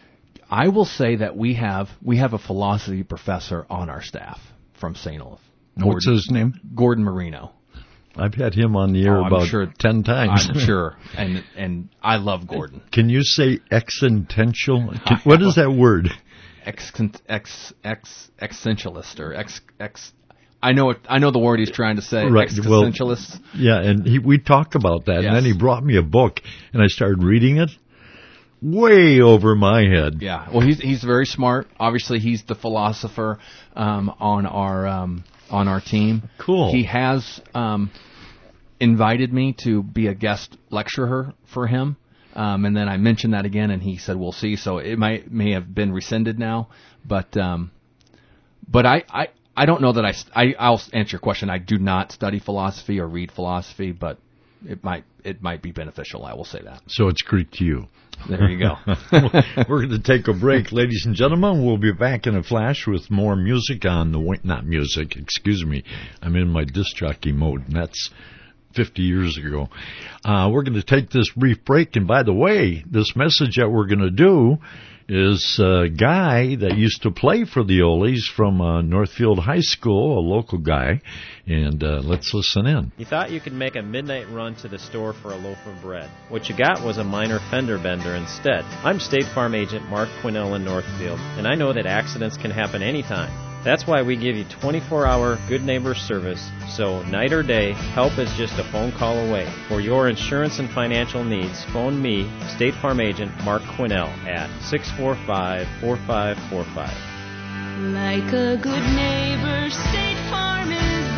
I will say that we have a philosophy professor on our staff from St. Olaf. What's his name? Gordon Marino. I've had him on the air about 10 times. I'm sure. And I love Gordon. Can you say existential? What is that word? Existentialist or I know the word he's trying to say. Right. Existentialist. Well, yeah, and we talked about that, Yes. and then he brought me a book, and I started reading it. Way over my head. Yeah. Well, he's very smart. Obviously, he's the philosopher on our team. Cool. He has invited me to be a guest lecturer for him. And then I mentioned that again, and he said, "We'll see." So it may have been rescinded now, but I don't know that I'll answer your question. I do not study philosophy or read philosophy, but it might be beneficial. I will say that. So it's Greek to you. There you go. We're going to take a break, ladies and gentlemen. We'll be back in a flash with more music on the way. Not music, excuse me. I'm in my disc jockey mode, and that's 50 years ago. We're going to take this brief break, and by the way, this message that we're going to do is a guy that used to play for the Oles from Northfield High School, a local guy, and let's listen in. You thought you could make a midnight run to the store for a loaf of bread. What you got was a minor fender bender instead. I'm State Farm Agent Mark Quinnell in Northfield, and I know that accidents can happen anytime. That's why we give you 24-hour good neighbor service, so night or day, help is just a phone call away. For your insurance and financial needs, phone me, State Farm Agent Mark Quinnell, at 645-4545. Like a good neighbor, State Farm is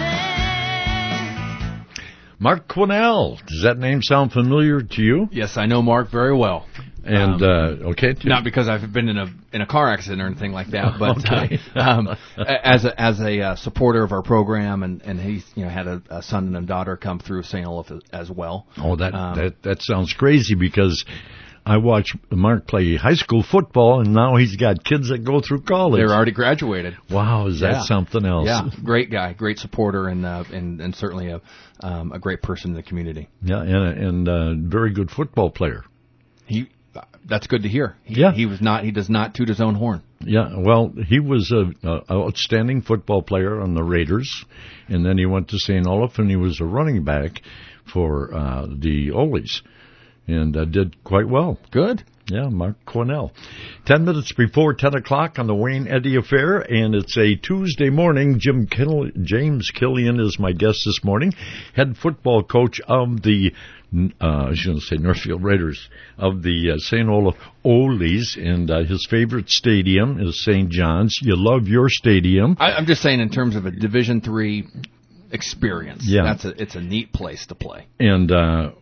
there. Mark Quinnell. Does that name sound familiar to you? Yes, I know Mark very well. And okay, not because I've been in a car accident or anything like that, but okay. as a supporter of our program, and he's had a son and a daughter come through St. Olaf as well. Oh, that sounds crazy because I watched Mark play high school football, and now he's got kids that go through college. They're already graduated. Wow, is that something else? Yeah, great guy, great supporter, and certainly a great person in the community. Yeah, and a very good football player. That's good to hear. He does not toot his own horn. Yeah, well, he was an outstanding football player on the Raiders, and then he went to St. Olaf, and he was a running back for the Oles, and did quite well. Good. Yeah, Mark Quinnell. 10 minutes before 10 o'clock on the Wayne Eddy Affair, and it's a Tuesday morning. James Killian is my guest this morning, head football coach of the I was going to say Northfield Raiders, of the St. Olaf Oles, and his favorite stadium is St. John's. You love your stadium. I'm just saying in terms of a Division III experience. Yeah. It's a neat place to play. And of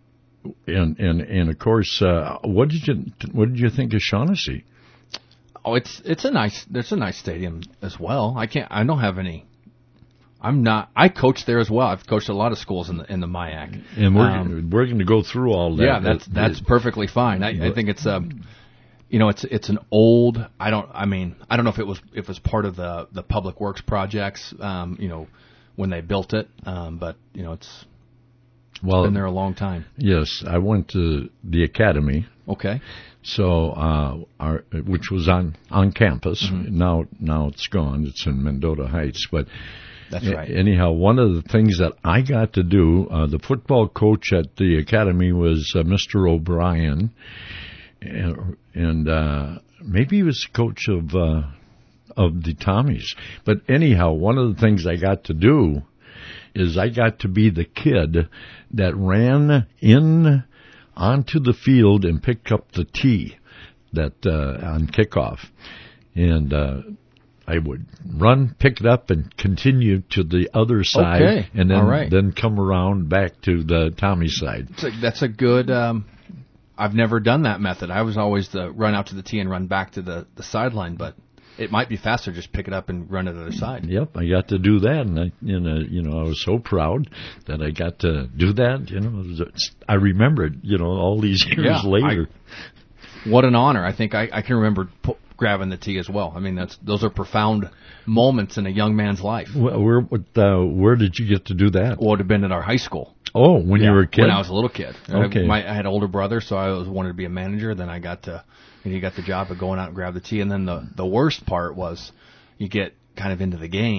course, what did you think of Shaughnessy? Oh, it's a nice stadium as well. I don't have any. I coach there as well. I've coached a lot of schools in the MIAC. And we're going to go through all that. Yeah, that's perfectly fine. I think it's it's an old. I don't know if it was part of the public works projects. When they built it, but it's been there a long time. Yes, I went to the academy. Okay. So, which was on campus. Mm-hmm. Now it's gone. It's in Mendota Heights, but. That's right. Anyhow, one of the things that I got to do, the football coach at the academy was Mr. O'Brien, and maybe he was the coach of the Tommies. But anyhow, one of the things I got to do is I got to be the kid that ran in onto the field and picked up the tee that on kickoff, and I would run, pick it up, and continue to the other side, okay. And then all right. then come around back to the Tommy side. That's a good. I've never done that method. I was always the run out to the tee and run back to the sideline, but it might be faster just pick it up and run to the other side. Yep, I got to do that, and I was so proud that I got to do that. I remember it. All these years later. What an honor! I think I can remember grabbing the tee as well. I mean, those are profound moments in a young man's life. Where did you get to do that? Well, it would have been at our high school. Oh, when you were a kid? When I was a little kid. Okay. I had an older brother, so I wanted to be a manager. Then he got the job of going out and grab the tee. And then the worst part was you get kind of into the game,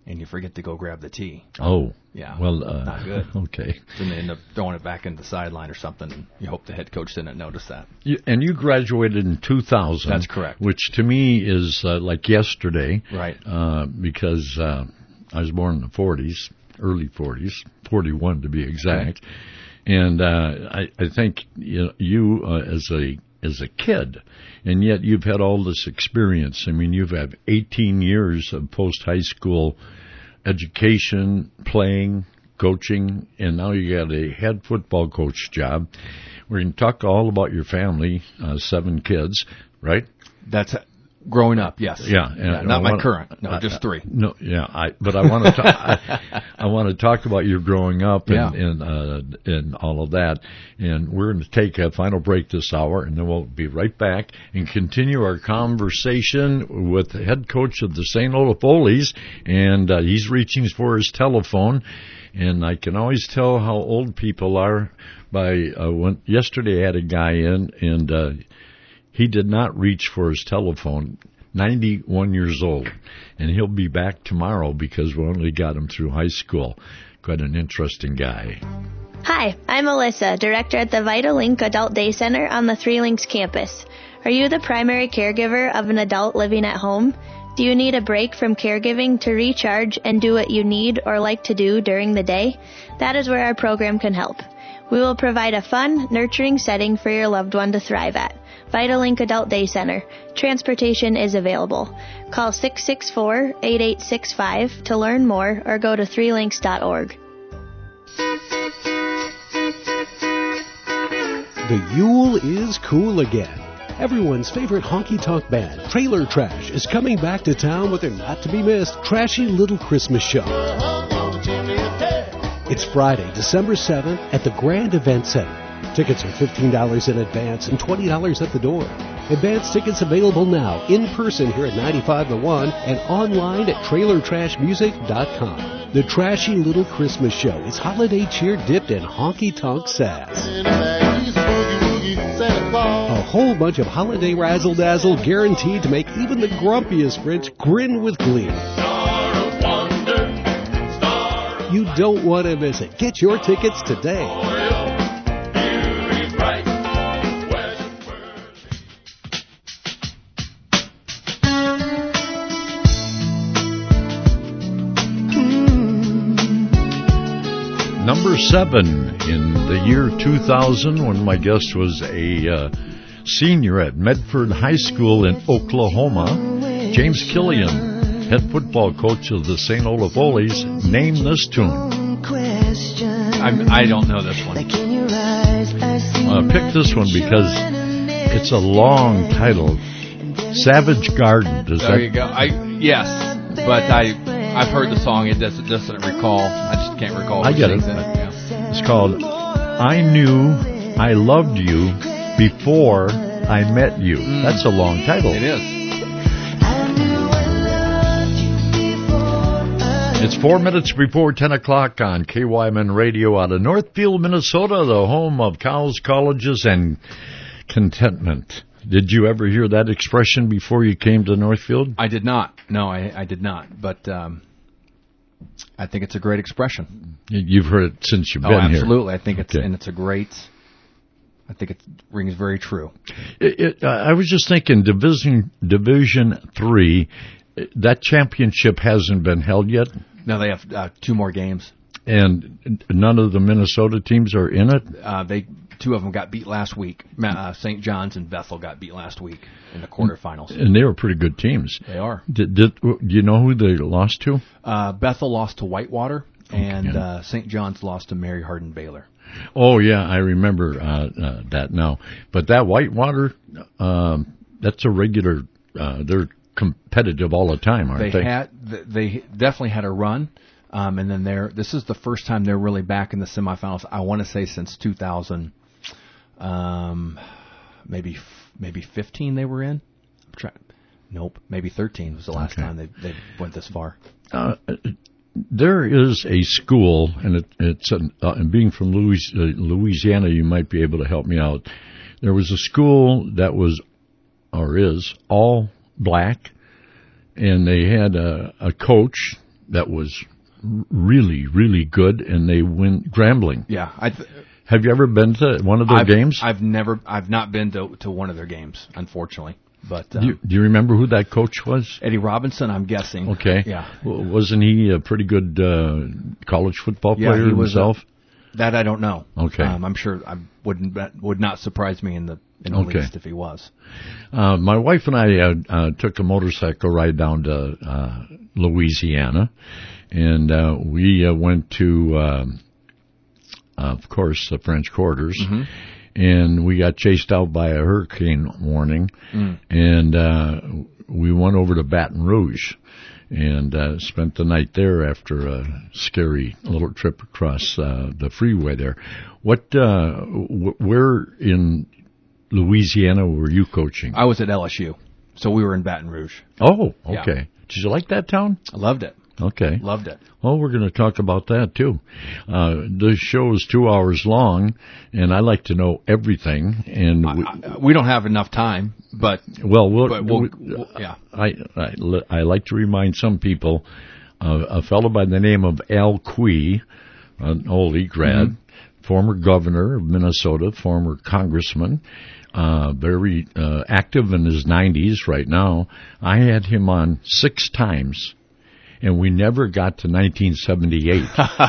and you forget to go grab the tee. Oh. Yeah. Well, not good. Okay. Then they end up throwing it back into the sideline or something, and you hope the head coach didn't notice that. And you graduated in 2000. That's correct. Which to me is like yesterday. Right. Because I was born in the 40s, early 40s, 41 to be exact. Right. And I think you as a kid, and yet you've had all this experience. I mean, you've had 18 years of post-high school education, playing, coaching, and now you got a head football coach job. We're going to talk all about your family, 7 kids, right? That's growing up, yes. Yeah, not my current. No, just 3. No, yeah. But I want to I want to talk about you growing up and all of that. And we're going to take a final break this hour, and then we'll be right back and continue our conversation with the head coach of the St. Olaf Olies, and he's reaching for his telephone. And I can always tell how old people are by yesterday I had a guy in, and he did not reach for his telephone, 91 years old, and he'll be back tomorrow because we only got him through high school. Quite an interesting guy. Hi, I'm Alyssa, director at the VitaLink Adult Day Center on the Three Links campus. Are you the primary caregiver of an adult living at home? Do you need a break from caregiving to recharge and do what you need or like to do during the day? That is where our program can help. We will provide a fun, nurturing setting for your loved one to thrive at. VitaLink Adult Day Center. Transportation is available. Call 664-8865 to learn more or go to threelinks.org. The Yule is cool again. Everyone's favorite honky-tonk band, Trailer Trash, is coming back to town with their not-to-be-missed Trashy Little Christmas Show. It's Friday, December 7th at the Grand Event Center. Tickets are $15 in advance and $20 at the door. Advance tickets available now in person here at 95 The One and online at trailertrashmusic.com. The Trashy Little Christmas Show is holiday cheer dipped in honky-tonk sass. A whole bunch of holiday razzle-dazzle guaranteed to make even the grumpiest Grinch grin with glee. You don't want to miss it. Get your tickets today. Number 7 in the year 2000, when my guest was a senior at Medford High School in Oklahoma, James Killian, head football coach of the St. Olaf Olies, named this tune. I don't know this one. I picked this one because it's a long title. Savage Garden. There you go. Yes, but I've heard the song. It doesn't recall. I just can't recall. I get it. It's called I Knew I Loved You Before I Met You. That's a long title. It is. It's 4 minutes before 10 o'clock on KYMN Radio out of Northfield, Minnesota, the home of cows, colleges, and contentment. Did you ever hear that expression before you came to Northfield? I did not. No, I did not. But I think it's a great expression. You've heard it since you've been here. Absolutely. I think it's and it's a great. I think it rings very true. I was just thinking, Division 3, that championship hasn't been held yet. No, they have 2 more games. And none of the Minnesota teams are in it? 2 of them got beat last week. St. John's and Bethel got beat last week in the quarterfinals. And they were pretty good teams. They are. Do you know who they lost to? Bethel lost to Whitewater, and St. John's lost to Mary Hardin Baylor. Oh, yeah, I remember that now. But that Whitewater, that's a regular, they're competitive all the time, aren't they? They definitely had a run. And then this is the first time they're really back in the semifinals. I want to say since 2000, maybe 15 they were in. Nope, maybe 13 was the last time they went this far. There is a school, and and being from Louisiana, you might be able to help me out. There was a school that was, or is, all black, and they had a coach that was really, really good, and they win Grambling. Yeah. Have you ever been to one of their games? I've not been to one of their games, unfortunately. But do you remember who that coach was? Eddie Robinson, I'm guessing. Okay. Yeah. Wasn't he a pretty good college football player he was himself? That I don't know. Okay. I'm sure I would not surprise me in the least if he was. My wife and I took a motorcycle ride down to Louisiana, and we went to, of course, the French Quarters. Mm-hmm. And we got chased out by a hurricane warning, and we went over to Baton Rouge and spent the night there after a scary little trip across the freeway there. Where in Louisiana were you coaching? I was at LSU, so we were in Baton Rouge. Oh, okay. Yeah. Did you like that town? I loved it. Okay. Loved it. Well, we're going to talk about that, too. The show is 2 hours long, and I like to know everything. And we don't have enough time, but... We'll yeah. I like to remind some people, a fellow by the name of Al Quie, an oldie grad, former governor of Minnesota, former congressman, very active in his 90s right now. I had him on 6 times. And we never got to 1978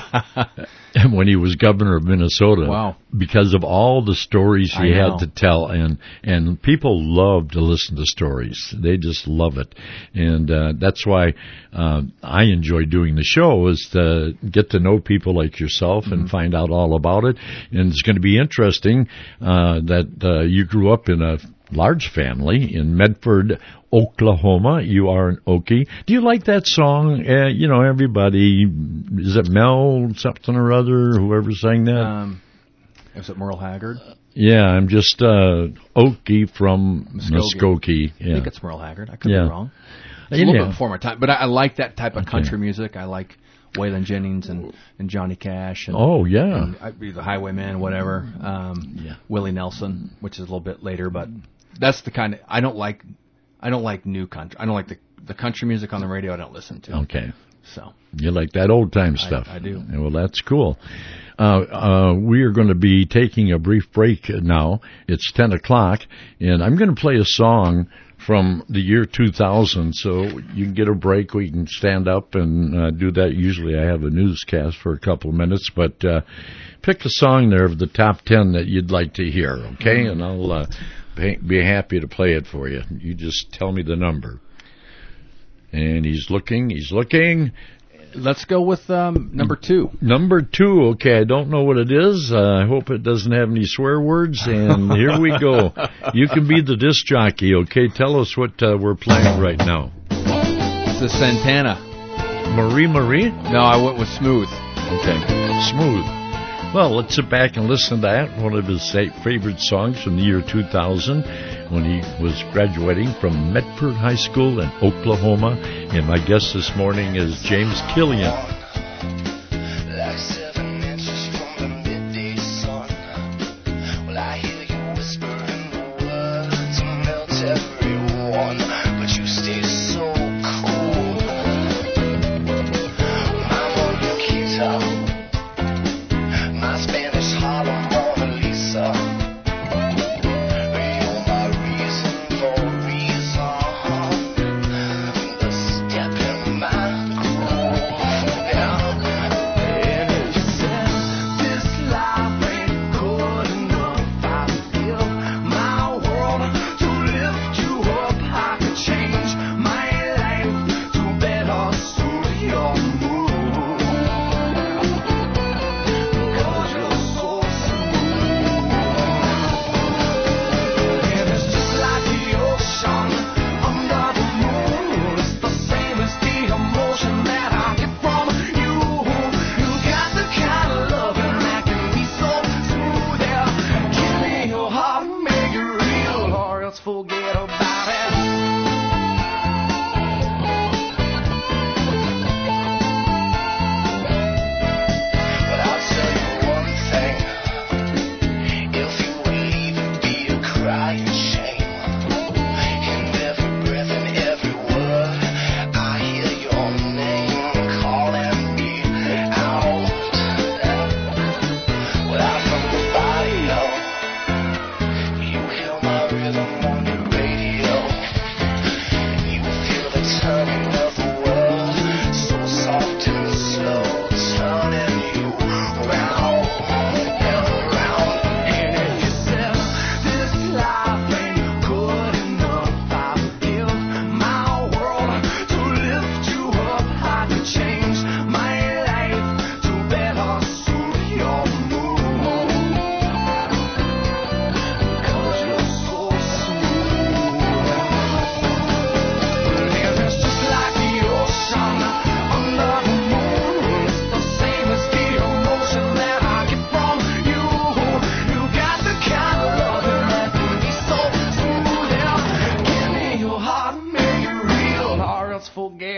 when he was governor of Minnesota. Wow. Because of all the stories he had to tell. And people love to listen to stories. They just love it. And that's why I enjoy doing the show, is to get to know people like yourself and find out all about it. And it's going to be interesting that you grew up in a large family in Medford, Oklahoma. You are an Okie. Do you like that song? Everybody, is it Mel something or other, whoever sang that? Is it Merle Haggard? Yeah, I'm just Okie from Muskogee. Yeah. I think it's Merle Haggard. I could be wrong. It's a little bit before my time, but I like that type of country music. I like Waylon Jennings and Johnny Cash. And, and the Highwayman, whatever. Willie Nelson, which is a little bit later, but that's the kind of... I don't like new country. I don't like the country music on the radio. I don't listen to. Okay. So you like that old time stuff. I do. Well, that's cool. We are going to be taking a brief break now. It's 10 o'clock, and I'm going to play a song from the year 2000, so you can get a break. We can stand up and do that. Usually I have a newscast for a couple of minutes, but pick a song there of the top 10 that you'd like to hear, okay? And I'll be happy to play it for you. You just tell me the number. And he's looking. Let's go with number 2. Number 2, okay. I don't know what it is. I hope it doesn't have any swear words. And here we go. You can be the disc jockey, okay? Tell us what we're playing right now. It's a Santana. Marie? No, I went with Smooth. Okay, Smooth. Well, let's sit back and listen to that, one of his favorite songs from the year 2000, when he was graduating from Medford High School in Oklahoma. And my guest this morning is James Killian. Call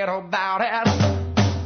forget about it.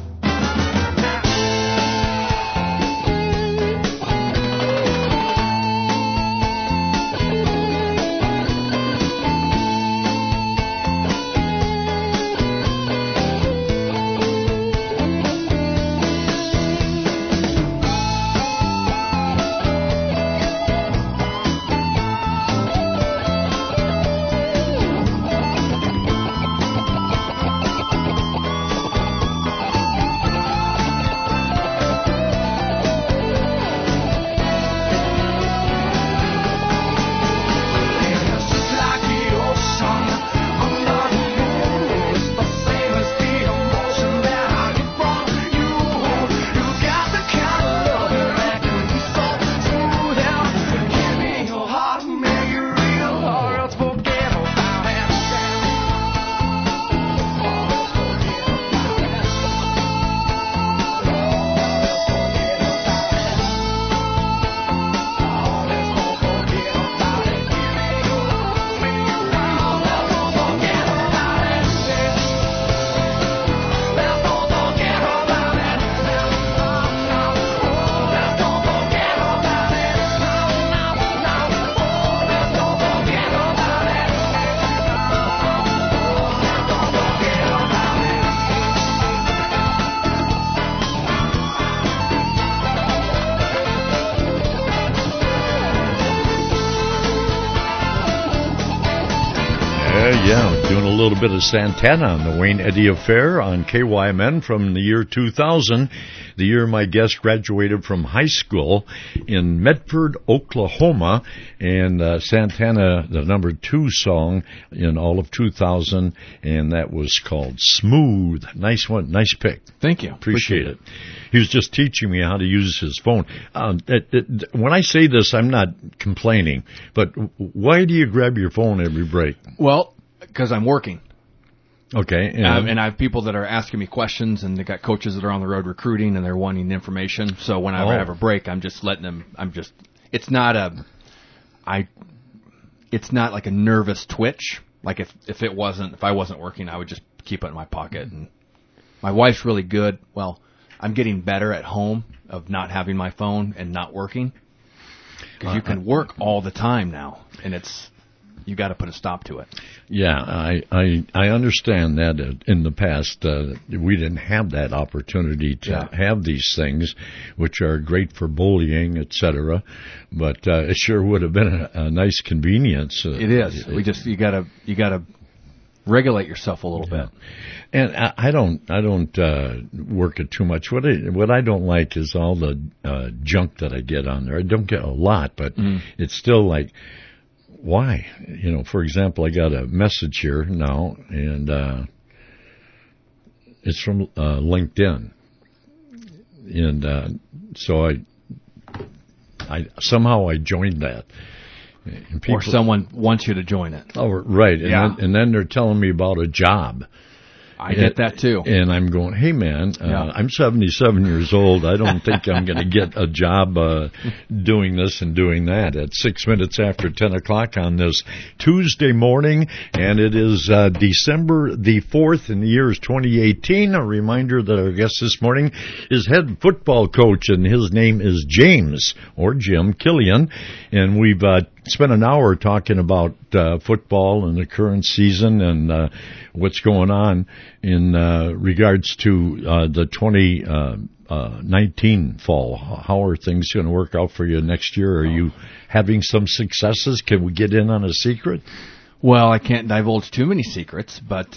Doing a little bit of Santana on the Wayne Eddy Affair on KYMN from the year 2000, the year my guest graduated from high school in Medford, Oklahoma, and Santana, the number 2 song in all of 2000, and that was called Smooth. Nice one, nice pick. Thank you. Appreciate it. He was just teaching me how to use his phone. When I say this, I'm not complaining, but why do you grab your phone every break? Well, because I'm working. Okay. And I have people that are asking me questions, and they got coaches that are on the road recruiting, and they're wanting information. So whenever I have a break, I'm just letting them. It's not like a nervous twitch. Like if I wasn't working, I would just keep it in my pocket. And my wife's really good. Well, I'm getting better at home of not having my phone and not working, because you can work all the time now, and you got to put a stop to it. Yeah, I understand that in the past we didn't have that opportunity to have these things, which are great for bullying, etc. But it sure would have been a nice convenience. It is. You got to regulate yourself a little bit. And I don't work it too much. What I don't like is all the junk that I get on there. I don't get a lot, but it's still like, why? For example, I got a message here now, and it's from LinkedIn, and so I somehow joined that. And or someone wants you to join it. Oh, right. And then they're telling me about a job. I get that too. And I'm going, hey man, I'm 77 years old. I don't think I'm going to get a job doing this and doing that at 6 minutes after 10 o'clock on this Tuesday morning. And it is December the 4th in the year is 2018. A reminder that our guest this morning is head football coach, and his name is James, or Jim Killian. And we've spent an hour talking about football and the current season and what's going on in regards to the 2019 fall. How are things going to work out for you next year? Are you having some successes? Can we get in on a secret? Well, I can't divulge too many secrets, but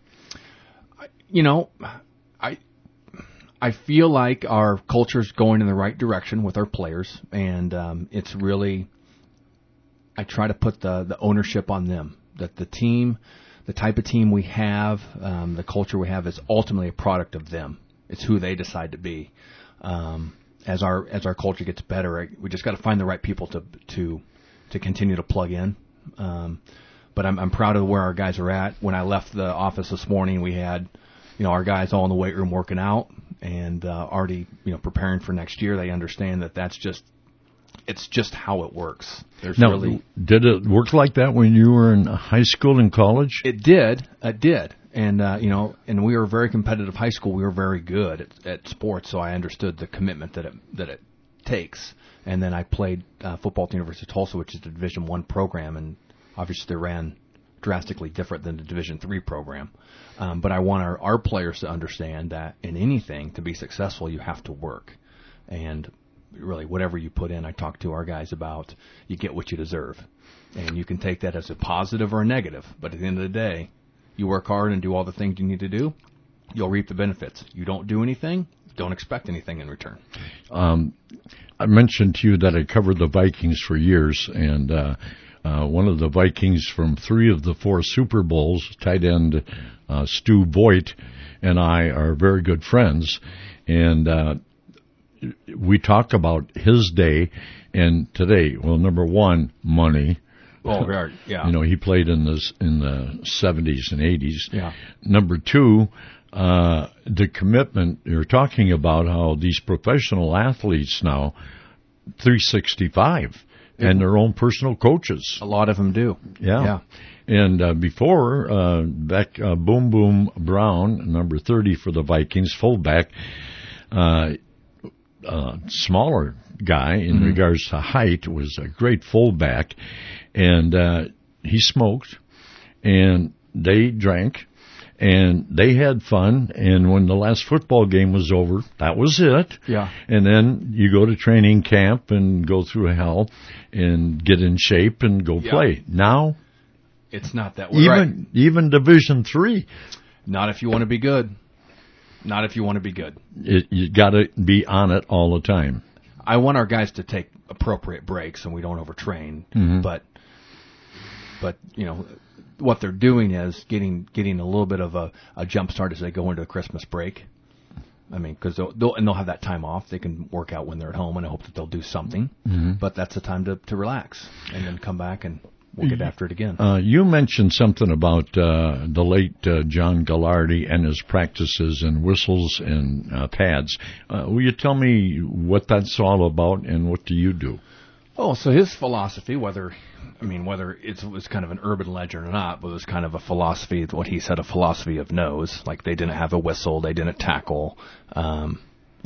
I feel like our culture's going in the right direction with our players, and it's really, I try to put the ownership on them, that the team, the type of team we have, the culture we have is ultimately a product of them. It's who they decide to be. As our culture gets better, we just got to find the right people to continue to plug in. But I'm proud of where our guys are at. When I left the office this morning, we had, our guys all in the weight room working out and already, preparing for next year. They understand that it's just how it works. Did it work like that when you were in high school and college? It did. And and we were a very competitive high school. We were very good at sports, so I understood the commitment that it takes. And then I played football at the University of Tulsa, which is a Division I program, and obviously they ran drastically different than the Division III program. But I want our players to understand that in anything, to be successful, you have to work. And really, whatever you put in, I talk to our guys about, you get what you deserve. And you can take that as a positive or a negative. But at the end of the day, you work hard and do all the things you need to do, you'll reap the benefits. You don't do anything, don't expect anything in return. I mentioned to you that I covered the Vikings for years, and one of the Vikings from 3 of the 4 Super Bowls, tight end Stu Voigt, and I are very good friends, and we talk about his day and today. Well, number one, money. Oh, right, yeah. He played in the 70s and 80s. Yeah. Number 2, the commitment. You're talking about how these professional athletes now, 365, and their own personal coaches. A lot of them do. Yeah. And before, back Boom Boom Brown, number 30 for the Vikings, fullback, smaller guy in regards to height, was a great fullback, and he smoked, and they drank, and they had fun, and when the last football game was over, that was it. Yeah. And then you go to training camp and go through hell and get in shape and go play. Now, it's not that way. Even Division III. Not if you want to be good. Not if you want to be good. You got to be on it all the time. I want our guys to take appropriate breaks and we don't overtrain. But what they're doing is getting a little bit of a jump start as they go into a Christmas break. I mean, because they'll have that time off. They can work out when they're at home, and I hope that they'll do something. But that's the time to relax and then come back and we'll get after it again. You mentioned something about the late John Gallardi and his practices and whistles and pads. Will you tell me what that's all about and what do you do? Oh, so his philosophy, whether it was kind of an urban legend or not, but it was kind of a philosophy, what he said, a philosophy of no's. Like they didn't have a whistle, they didn't tackle, I'm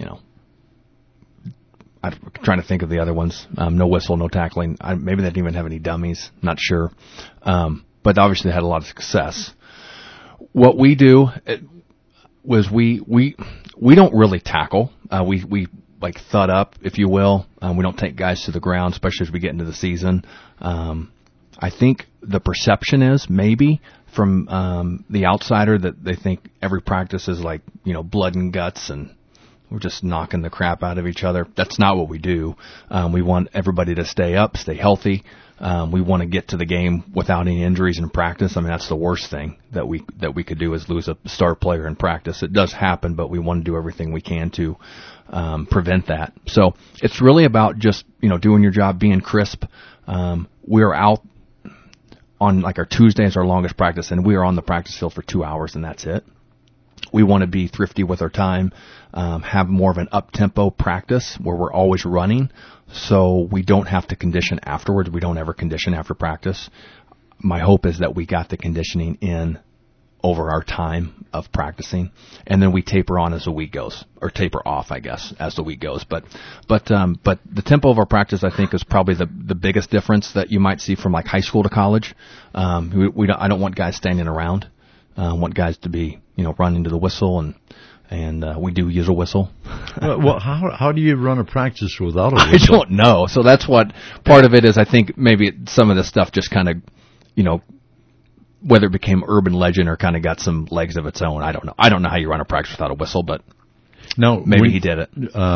trying to think of the other ones. No whistle, no tackling. Maybe they didn't even have any dummies. Not sure. But obviously they had a lot of success. What we do was we don't really tackle. We like thud up, if you will. We don't take guys to the ground, especially as we get into the season. I think the perception is maybe from the outsider that they think every practice is like, blood and guts and we're just knocking the crap out of each other. That's not what we do. We want everybody to stay up, stay healthy. We want to get to the game without any injuries in practice. I mean, that's the worst thing that we could do is lose a star player in practice. It does happen, but we want to do everything we can to prevent that. So it's really about just, doing your job, being crisp. We're out on like our Tuesday is our longest practice, and we are on the practice field for 2 hours, and that's it. We want to be thrifty with our time, have more of an up-tempo practice where we're always running, so we don't have to condition afterwards. We don't ever condition after practice. My hope is that we got the conditioning in over our time of practicing, and then we taper on as the week goes, or taper off, I guess, as the week goes. But the tempo of our practice, I think, is probably the biggest difference that you might see from like high school to college. I don't want guys standing around. I want guys to be, running to the whistle, and we do use a whistle. Well, how do you run a practice without a whistle? I don't know. So that's what part of it is. I think maybe some of this stuff just kind of, whether it became urban legend or kind of got some legs of its own. I don't know. I don't know how you run a practice without a whistle, but now maybe he did it.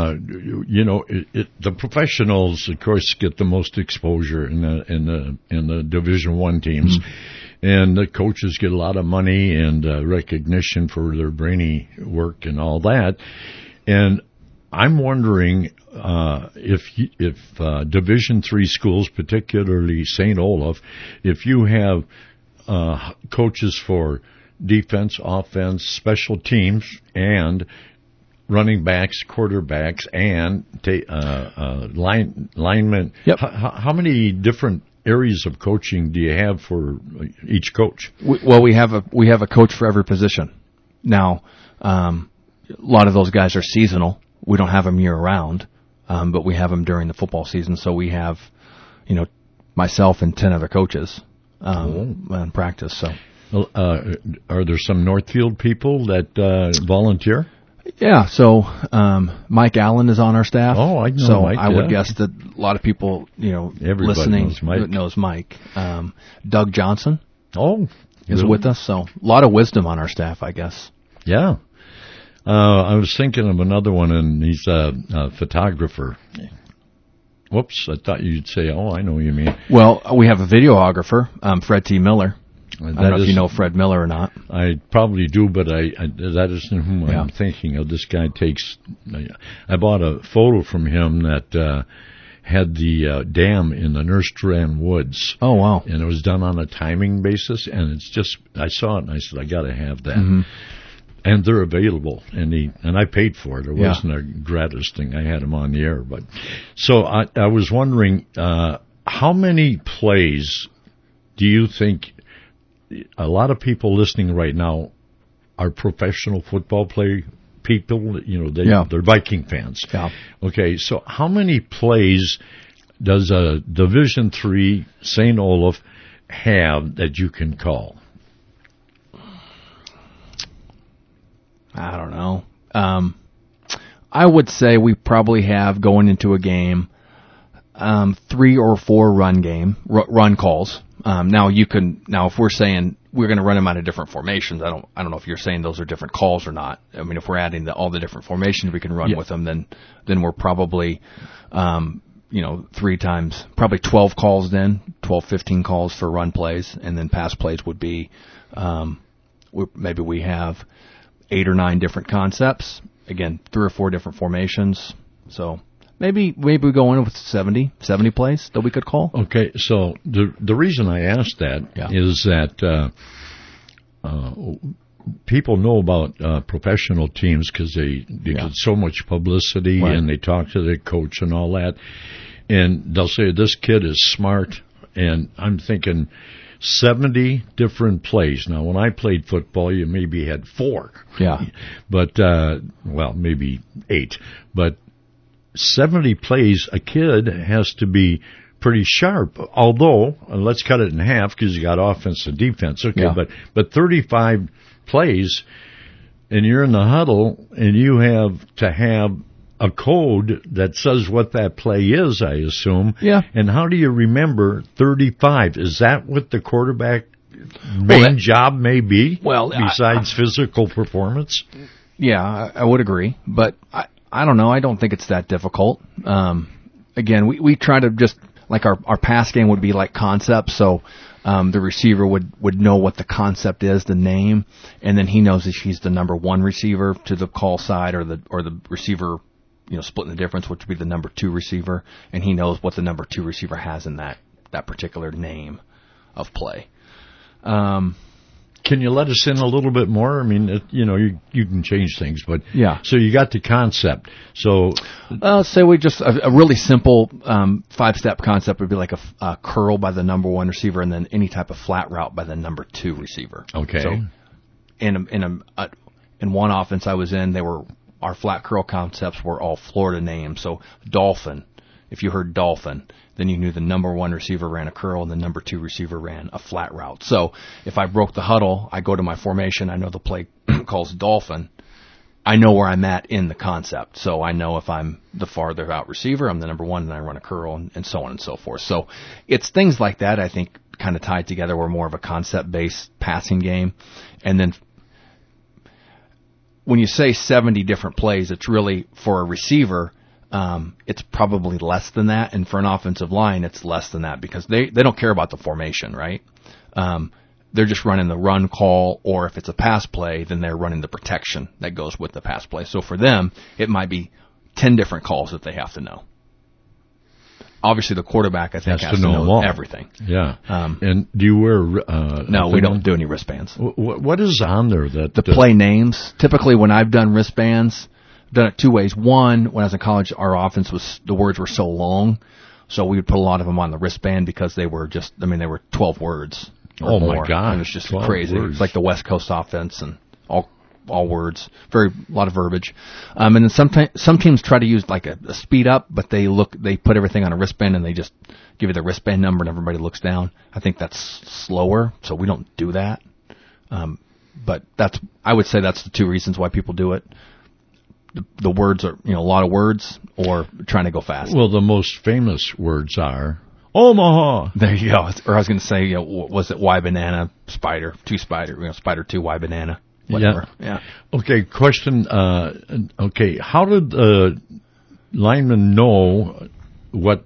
The professionals, of course, get the most exposure in the Division I teams. And the coaches get a lot of money and recognition for their brainy work and all that. And I'm wondering if Division III schools, particularly St. Olaf, if you have coaches for defense, offense, special teams, and running backs, quarterbacks, and linemen. Yep. How many different areas of coaching do you have for each coach? We have a coach for every position. Now, a lot of those guys are seasonal. We don't have them year round, but we have them during the football season. So we have, myself and 10 other coaches in practice. So, are there some Northfield people that volunteer? Yeah. So Mike Allen is on our staff. Oh, I know so Mike. I would guess that a lot of people, Everybody listening knows Mike. Doug Johnson. Oh, is with us. So a lot of wisdom on our staff, I guess. Yeah. I was thinking of another one, and he's a photographer. Whoops, I thought you'd say, I know what you mean. Well, we have a videographer, Fred T. Miller. I don't know if you know Fred Miller or not. I probably do, but that isn't whom I'm thinking of. This guy I bought a photo from him that had the dam in the Nurse Duran Woods. Oh, wow. And it was done on a timing basis, and it's just, I saw it and I said, I got to have that. Mm-hmm. And they're available, and I paid for it. It wasn't a gratis thing. I had them on the air, but so I was wondering, how many plays do you think? A lot of people listening right now are professional football people. They're Viking fans. Yeah. Okay, so how many plays does a Division III St. Olaf have that you can call? I don't know. I would say we probably have, going into a game, 3 or 4 run calls. Now if we're saying we're going to run them out of different formations, I don't know if you're saying those are different calls or not. I mean, if we're adding all the different formations we can run with them, then we're probably, 3 times, probably 12 calls then, 12, 15 calls for run plays, and then pass plays would be, maybe we have 8 or 9 different concepts. Again, 3 or 4 different formations. So maybe we go in with 70 plays that we could call. Okay, so the reason I asked that is that people know about professional teams because they get so much publicity, and they talk to the coach and all that, and they'll say this kid is smart, and I'm thinking 70 different plays. Now, when I played football, you maybe had 4. Yeah. But, maybe 8. But 70 plays, a kid has to be pretty sharp. Although, let's cut it in half because you got offense and defense. Okay, but 35 plays, and you're in the huddle, and you have to have a code that says what that play is, I assume. Yeah. And how do you remember 35? Is that what the quarterback main job may be? Well, besides physical performance? Yeah, I would agree. But I don't know. I don't think it's that difficult. Again, we try to just, like our pass game would be like concepts. So the receiver would know what the concept is, the name, and then he knows if he's the number 1 receiver to the call side or the receiver, splitting the difference, which would be the number 2 receiver, and he knows what the number 2 receiver has in that particular name of play. Can you let us in a little bit more? I mean, you can change things, but yeah. So you got the concept. So say we just a really simple 5-step concept would be like a curl by the number 1 receiver, and then any type of flat route by the number 2 receiver. Okay. So in one offense I was in, our flat curl concepts were all Florida names. So Dolphin, if you heard Dolphin, then you knew the number 1 receiver ran a curl and the number 2 receiver ran a flat route. So if I broke the huddle, I go to my formation, I know the play calls Dolphin. I know where I'm at in the concept. So I know if I'm the farther out receiver, I'm the number 1 and I run a curl and so on and so forth. So it's things like that, I think, kind of tied together. We're more of a concept-based passing game. And then when you say 70 different plays, it's really, for a receiver, it's probably less than that, and for an offensive line, it's less than that because they don't care about the formation, right? They're just running the run call, or if it's a pass play, then they're running the protection that goes with the pass play. So for them, it might be 10 different calls that they have to know. Obviously, the quarterback, I think, has to know everything. Yeah. And do you wear... no, we don't do any wristbands. What is on there? The play names. Typically, when I've done wristbands, I've done it 2 ways. One, when I was in college, our offense the words were so long, So we would put a lot of them on the wristband because they were 12 words or more. My God. And it was just 12 crazy. words. It's like the West Coast offense and all words, a lot of verbiage. And then some teams try to use like a speed up, but they put everything on a wristband and they just give you the wristband number and everybody looks down. I think that's slower, so we don't do that. But I would say that's the two reasons why people do it. The words are, a lot of words or trying to go fast. Well, the most famous words are Omaha. There you go. Or I was going to say, was it Y banana, spider, two spider, spider two, Y banana, whatever. Yeah. Okay, question. Okay, how did linemen know when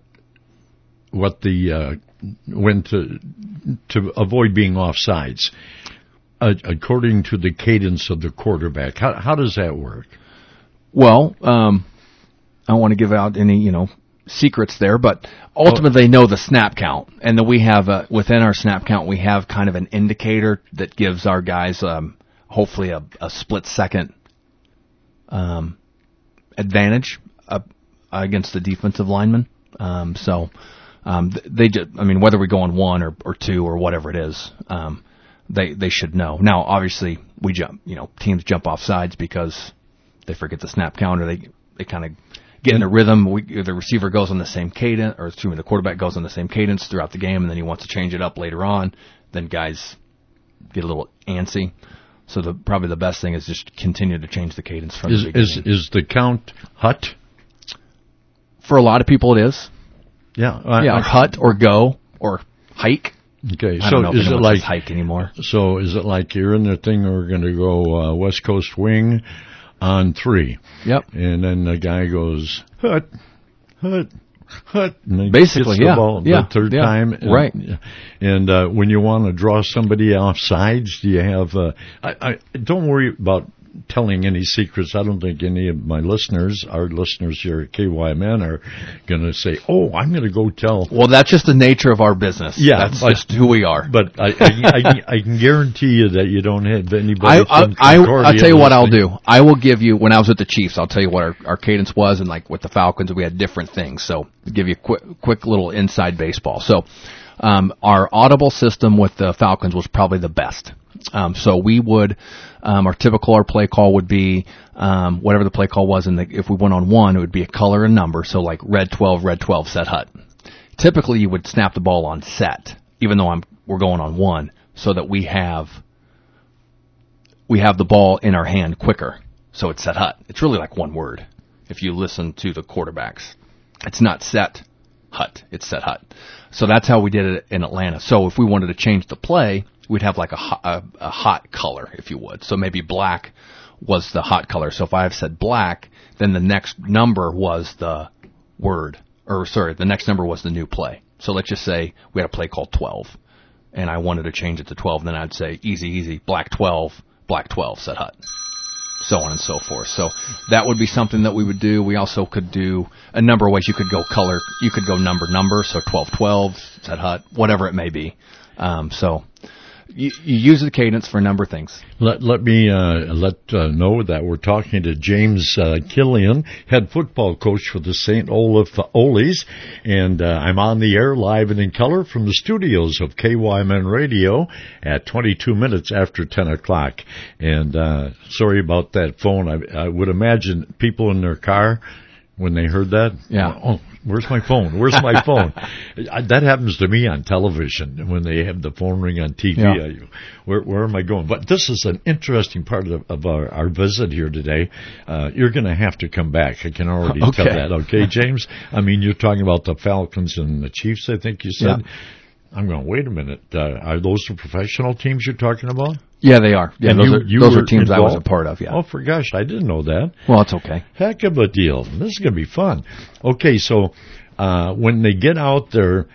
to avoid being offsides? According to the cadence of the quarterback, how does that work? Well, I don't want to give out any, secrets there, but ultimately they know the snap count. And then we have, within our snap count, we have kind of an indicator that gives our guys, hopefully a split second, advantage, against the defensive lineman. They just, whether we go on one or two or whatever it is, they should know. Now, obviously, we jump, teams jump off sides because they forget the snap count, or they kind of get in a rhythm. The receiver goes on the same cadence, the quarterback goes on the same cadence throughout the game, and then he wants to change it up later on. Then guys get a little antsy. So probably the best thing is just continue to change the cadence from the beginning. Is the count hut? For a lot of people, it is. Yeah. Hut or go or hike. Okay, I so don't know if is it anyone like says hike anymore? So is it like you're in the thing? We're going to go West Coast wing on 3. Yep. And then the guy goes hut, hut, hut. And basically, gets the ball the third time, right? And when you want to draw somebody off sides, do you have? I don't worry about telling any secrets. I don't think any of my listeners, our listeners here at KYMN, are going to say, "Oh, I'm going to go tell." Well, that's just the nature of our business. Yeah, that's just who we are. But I can guarantee you that you don't have anybody. I'll tell you what I'll do. I will give you, when I was with the Chiefs, I'll tell you what our cadence was, and like with the Falcons, we had different things. So I'll give you a quick little inside baseball. So our audible system with the Falcons was probably the best. So we would, our play call would be, whatever the play call was, and if we went on one, it would be a color and number. So like red 12, set hut. Typically you would snap the ball on set, even though we're going on one, so that we have the ball in our hand quicker. So it's set hut. It's really like one word. If you listen to the quarterbacks, it's not set hut, it's set hut. So that's how we did it in Atlanta. So if we wanted to change the play, we'd have like a hot color, if you would. So maybe black was the hot color. So if I have said black, then the next number was the the next number was the new play. So let's just say we had a play called 12, and I wanted to change it to 12, then I'd say easy, black 12, set hut. So on and so forth. So that would be something that we would do. We also could do a number of ways. You could go color, you could go number, so 12, set hut, whatever it may be. So you use the cadence for a number of things. Let me know that we're talking to James Killian, head football coach for the St. Olaf Olies, and I'm on the air live and in color from the studios of KYMN Radio at 22 minutes after 10 o'clock. And sorry about that phone. I would imagine people in their car, when they heard that, oh, where's my phone? Where's my phone? That happens to me on television when they have the phone ring on TV. Yeah. Where am I going? But this is an interesting part of our visit here today. You're going to have to come back. I can already tell that. Okay, James? You're talking about the Falcons and the Chiefs, I think you said. Yeah. I'm going, wait a minute. Are those the professional teams you're talking about? Yeah, they are. Yeah, those are teams involved? I was a part of, yeah. Oh, for gosh, I didn't know that. Well, it's okay. Heck of a deal. This is going to be fun. Okay, so when they get out there,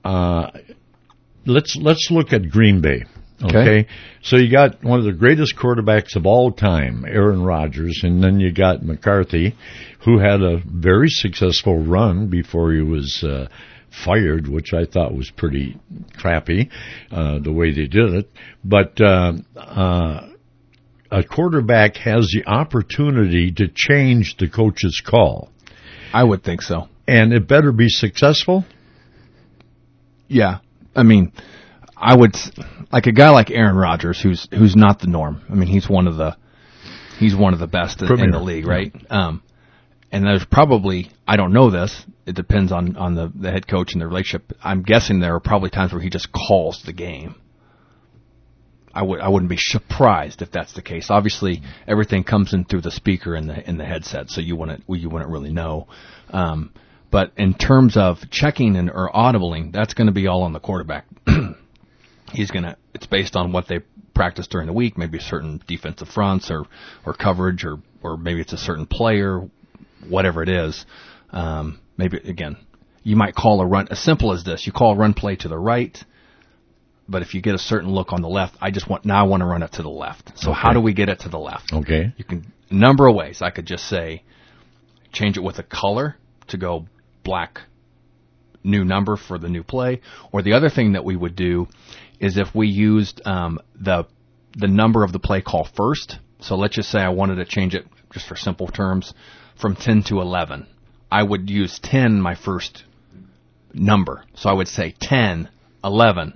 let's look at Green Bay. Okay? So you got one of the greatest quarterbacks of all time, Aaron Rodgers, and then you got McCarthy, who had a very successful run before he was fired, which I thought was pretty crappy, the way they did it. But a quarterback has the opportunity to change the coach's call. I would think so. And it better be successful? Yeah. I mean, I would, like a guy like Aaron Rodgers, who's not the norm. I mean, he's one of the best in the league, right? And there's probably, I don't know this, it depends on the head coach and the relationship. I'm guessing there are probably times where he just calls the game. I wouldn't be surprised if that's the case. Obviously, everything comes in through the speaker in the headset, so you wouldn't really know. But in terms of checking or audibling, that's going to be all on the quarterback. It's based on what they practice during the week, maybe certain defensive fronts or coverage or maybe it's a certain player, whatever it is. Maybe, again, you might call a run, as simple as this. You call a run play to the right, but if you get a certain look on the left, I want to run it to the left. So how do we get it to the left? Okay. You can, a number of ways. I could just say, change it with a color to go black, new number for the new play. Or the other thing that we would do is if we used the number of the play call first. So let's just say I wanted to change it, just for simple terms, from 10 to 11. I would use 10 my first number. So I would say 10, 11,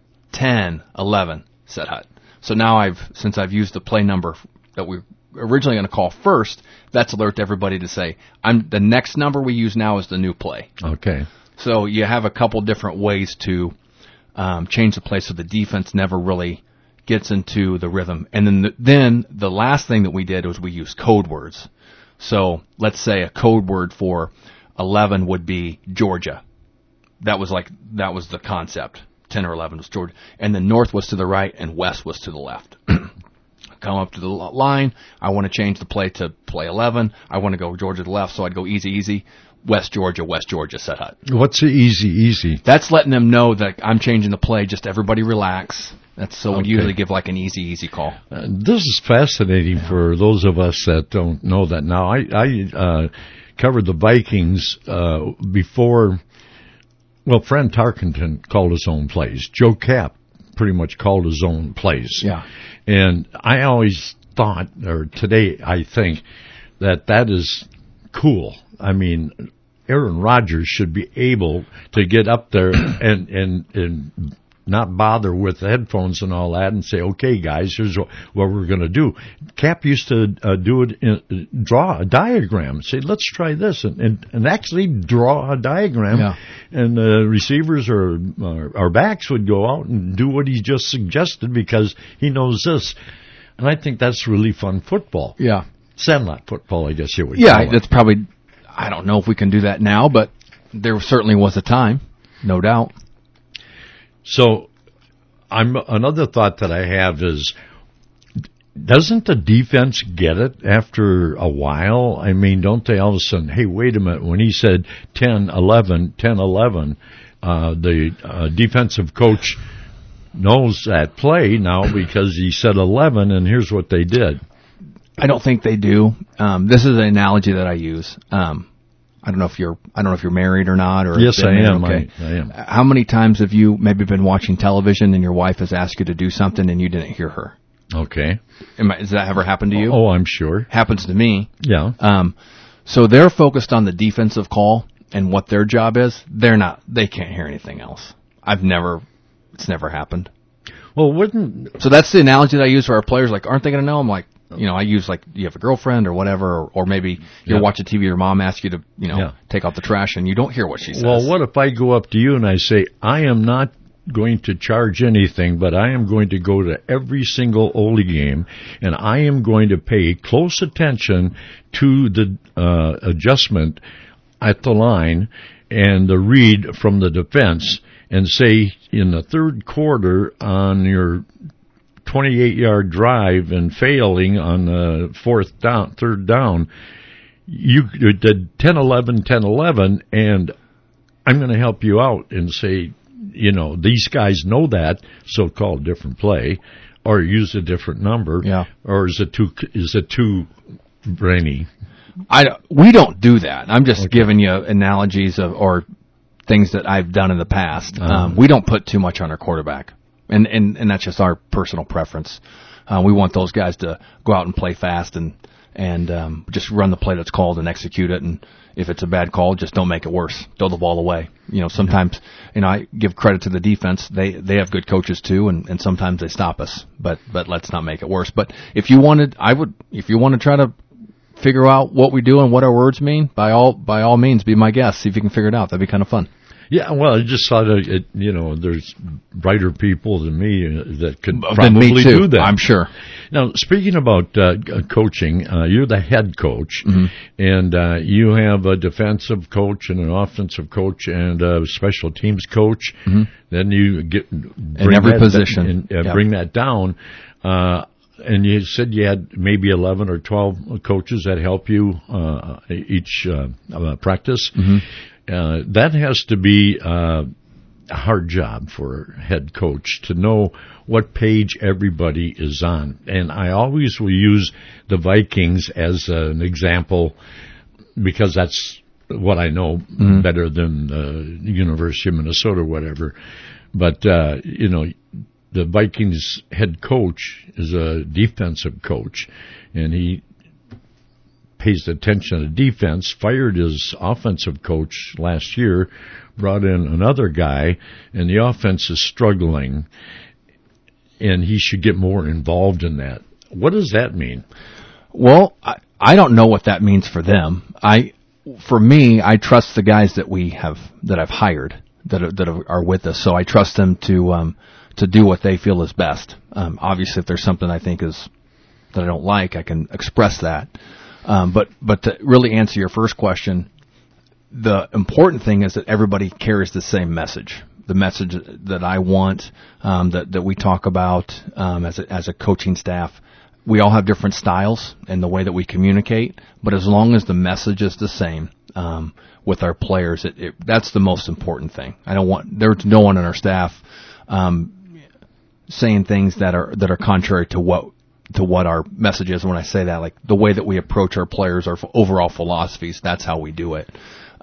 10, 11, set hut. So now since I've used the play number that we originally going to call first, that's alert everybody to say, the next number we use now is the new play. Okay. So you have a couple different ways to change the play so the defense never really gets into the rhythm. And then the last thing that we did was we used code words. So let's say a code word for 11 would be Georgia. That was the concept. 10 or 11 was Georgia. And then north was to the right and west was to the left. Come up to the line. I want to change the play to play 11. I want to go Georgia to the left, so I'd go easy. West Georgia, set hut. What's the easy? That's letting them know that I'm changing the play. Just everybody relax. We usually give like an easy call. This is fascinating for those of us that don't know that now. I covered the Vikings before. Well, Fran Tarkenton called his own plays. Joe Kapp pretty much called his own plays. Yeah. And I always thought, or today I think, that is cool. I mean, Aaron Rodgers should be able to get up there and not bother with the headphones and all that and say, okay, guys, here's what we're going to do. Cap used to do it, draw a diagram, say, let's try this, and actually draw a diagram. Yeah. And receivers or our backs would go out and do what he just suggested because he knows this. And I think that's really fun football. Yeah. Sandlot football, I guess you would call it. Yeah, that's probably, I don't know if we can do that now, but there certainly was a time, no doubt. So, another thought that I have is, doesn't the defense get it after a while? I mean, don't they all of a sudden, hey, wait a minute, when he said 10-11, the defensive coach knows that play now because he said 11, and here's what they did. I don't think they do. This is an analogy that I use. I don't know if you're married or not. Or yes, I am. Okay. I am. How many times have you maybe been watching television and your wife has asked you to do something and you didn't hear her? Okay. Has that ever happened to you? Oh, I'm sure. Happens to me. Yeah. So they're focused on the defensive call and what their job is. They can't hear anything else. It's never happened. Well, so that's the analogy that I use for our players. Like, aren't they going to know? I'm like, I use like, you have a girlfriend or whatever, or maybe you're watching TV, your mom asks you to, take out the trash and you don't hear what she says. Well, what if I go up to you and I say, I am not going to charge anything, but I am going to go to every single Ole game and I am going to pay close attention to the adjustment at the line and the read from the defense and say in the third quarter on your 28-yard drive and failing on the third down, you did 10-11, and I'm going to help you out and say, these guys know that, so call a different play, or use a different number, or is it too brainy? We don't do that. I'm just giving you analogies or things that I've done in the past. We don't put too much on our quarterback. And that's just our personal preference. We want those guys to go out and play fast and and just run the play that's called and execute it. And if it's a bad call, just don't make it worse. Throw the ball away. Sometimes, I give credit to the defense. They have good coaches too, and sometimes they stop us. But let's not make it worse. But if you want to try to figure out what we do and what our words mean, by all means, be my guest. See if you can figure it out. That'd be kind of fun. Yeah, well, I just thought there's brighter people than me that could probably do that. I'm sure. Now, speaking about coaching, you're the head coach, Mm-hmm. and you have a defensive coach and an offensive coach and a special teams coach. Mm-hmm. Then you in every position, bring that down. And you said you had maybe 11 or 12 coaches that help you each practice. Mm-hmm. That has to be a hard job for a head coach to know what page everybody is on. And I always will use the Vikings as an example because that's what I know better than the University of Minnesota or whatever. But, the Vikings head coach is a defensive coach, and he pays attention to defense, fired his offensive coach last year, brought in another guy, and the offense is struggling, and he should get more involved in that. What does that mean? Well, I don't know what that means for them. For me, I trust the guys that I've hired that are with us, so I trust them to do what they feel is best. Obviously, if there's something I think that I don't like, I can express that. But to really answer your first question, the important thing is that everybody carries the same message. The message that I want, that we talk about, as a coaching staff. We all have different styles in the way that we communicate, but as long as the message is the same, with our players, that's the most important thing. There's no one on our staff, saying things that are contrary to what our message is. When I say that, like the way that we approach our players, our overall philosophies, that's how we do it.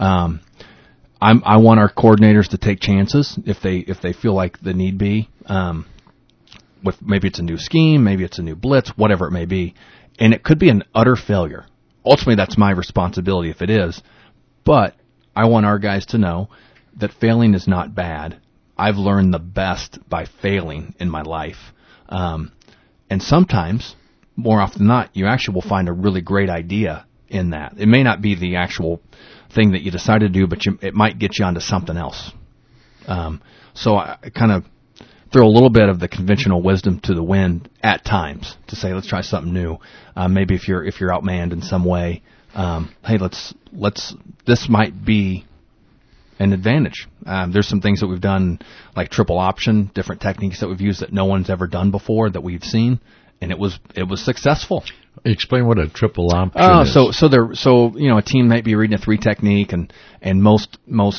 I want our coordinators to take chances if they feel like the need be, with maybe it's a new scheme, maybe it's a new blitz, whatever it may be, and it could be an utter failure. Ultimately, that's my responsibility if it is, but I want our guys to know that failing is not bad. I've learned the best by failing in my life. And sometimes, more often than not, you actually will find a really great idea in that. It may not be the actual thing that you decided to do, but it might get you onto something else. So I kind of throw a little bit of the conventional wisdom to the wind at times to say, let's try something new. Maybe if you're outmanned in some way, hey, this might be an advantage. There's some things that we've done, like triple option, different techniques that we've used that no one's ever done before that we've seen, and it was successful. Explain what a triple option is. So a team might be reading a 3 technique, and most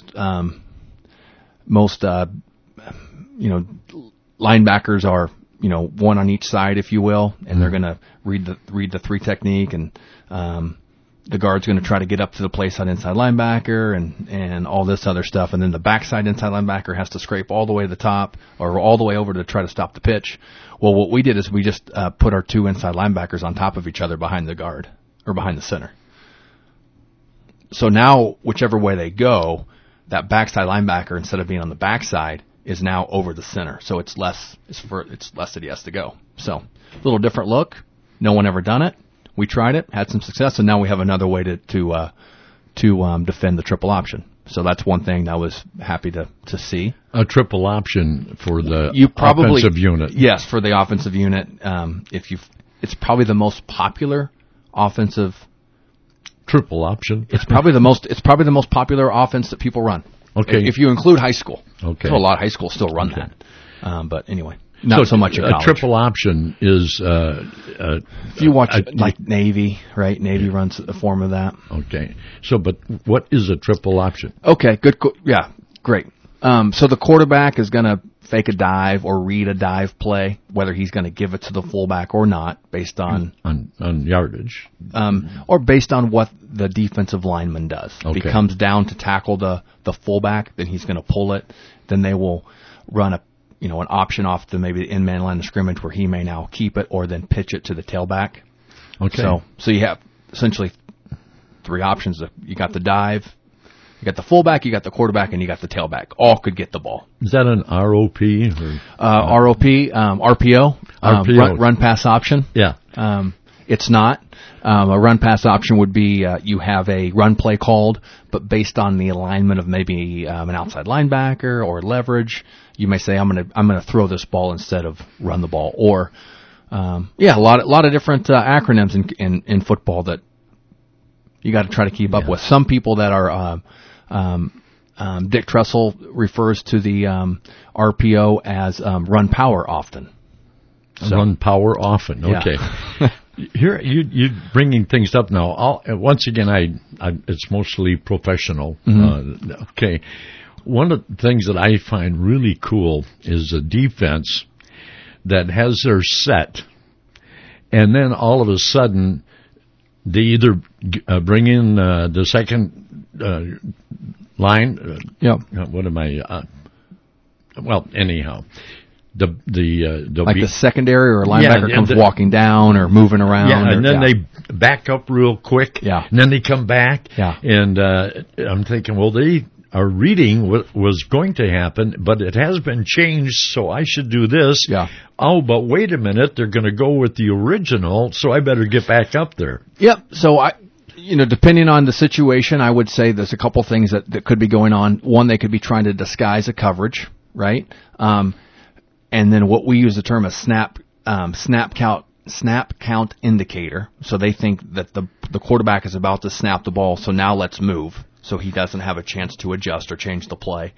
linebackers are one on each side, if you will, and they're going to read the 3 technique, and the guard's going to try to get up to the play side inside linebacker and all this other stuff. And then the backside inside linebacker has to scrape all the way to the top or all the way over to try to stop the pitch. Well, what we did is we just put our 2 inside linebackers on top of each other behind the guard or behind the center. So now, whichever way they go, that backside linebacker, instead of being on the backside, is now over the center. So it's less that he has to go. So a little different look. No one ever done it. We tried it, had some success, and now we have another way to defend the triple option. So that's one thing I was happy to see. A triple option for the offensive unit. Yes, for the offensive unit. It's probably the most popular offensive triple option. It's probably the most popular offense that people run. Okay. If you include high school. Okay. So a lot of high schools still run that. But anyway. Not so much in college. A triple option is if you watch like Navy, right? Navy runs a form of that. Okay. So, but what is a triple option? Okay, good. Yeah, great. So the quarterback is going to fake a dive or read a dive play, whether he's going to give it to the fullback or not, based on yardage, or based on what the defensive lineman does. Okay. If he comes down to tackle the fullback, then he's going to pull it. Then they will run an option off to maybe the in-man line of scrimmage where he may now keep it or then pitch it to the tailback. Okay. So you have essentially 3 options. You got the dive, you got the fullback, you got the quarterback, and you got the tailback. All could get the ball. Is that an ROP? ROP, RPO, run pass option. Yeah. It's not. A run pass option would be you have a run play called, but based on the alignment of maybe an outside linebacker or leverage, you may say I'm gonna throw this ball instead of run the ball. Or a lot of different acronyms in football that you got to try to keep up with. Some people that are Dick Tressel refers to the RPO as run power often. So, run power often. Okay. Yeah. Here, you bringing things up now. Once again, it's mostly professional. Mm-hmm. Okay. One of the things that I find really cool is a defense that has their set, and then all of a sudden, they either bring in the second line. What am I? Well, anyhow. The secondary or a linebacker comes walking down or moving around. Yeah, and then they back up real quick. Yeah. And then they come back. Yeah. And I'm thinking, well, they are reading what was going to happen, but it has been changed, so I should do this. Yeah. Oh, but wait a minute, they're going to go with the original, so I better get back up there. Yep. So depending on the situation, I would say there's a couple things that could be going on. One, they could be trying to disguise a coverage, right? And then what we use the term as snap count indicator. So they think that the quarterback is about to snap the ball, so now let's move, so he doesn't have a chance to adjust or change the play.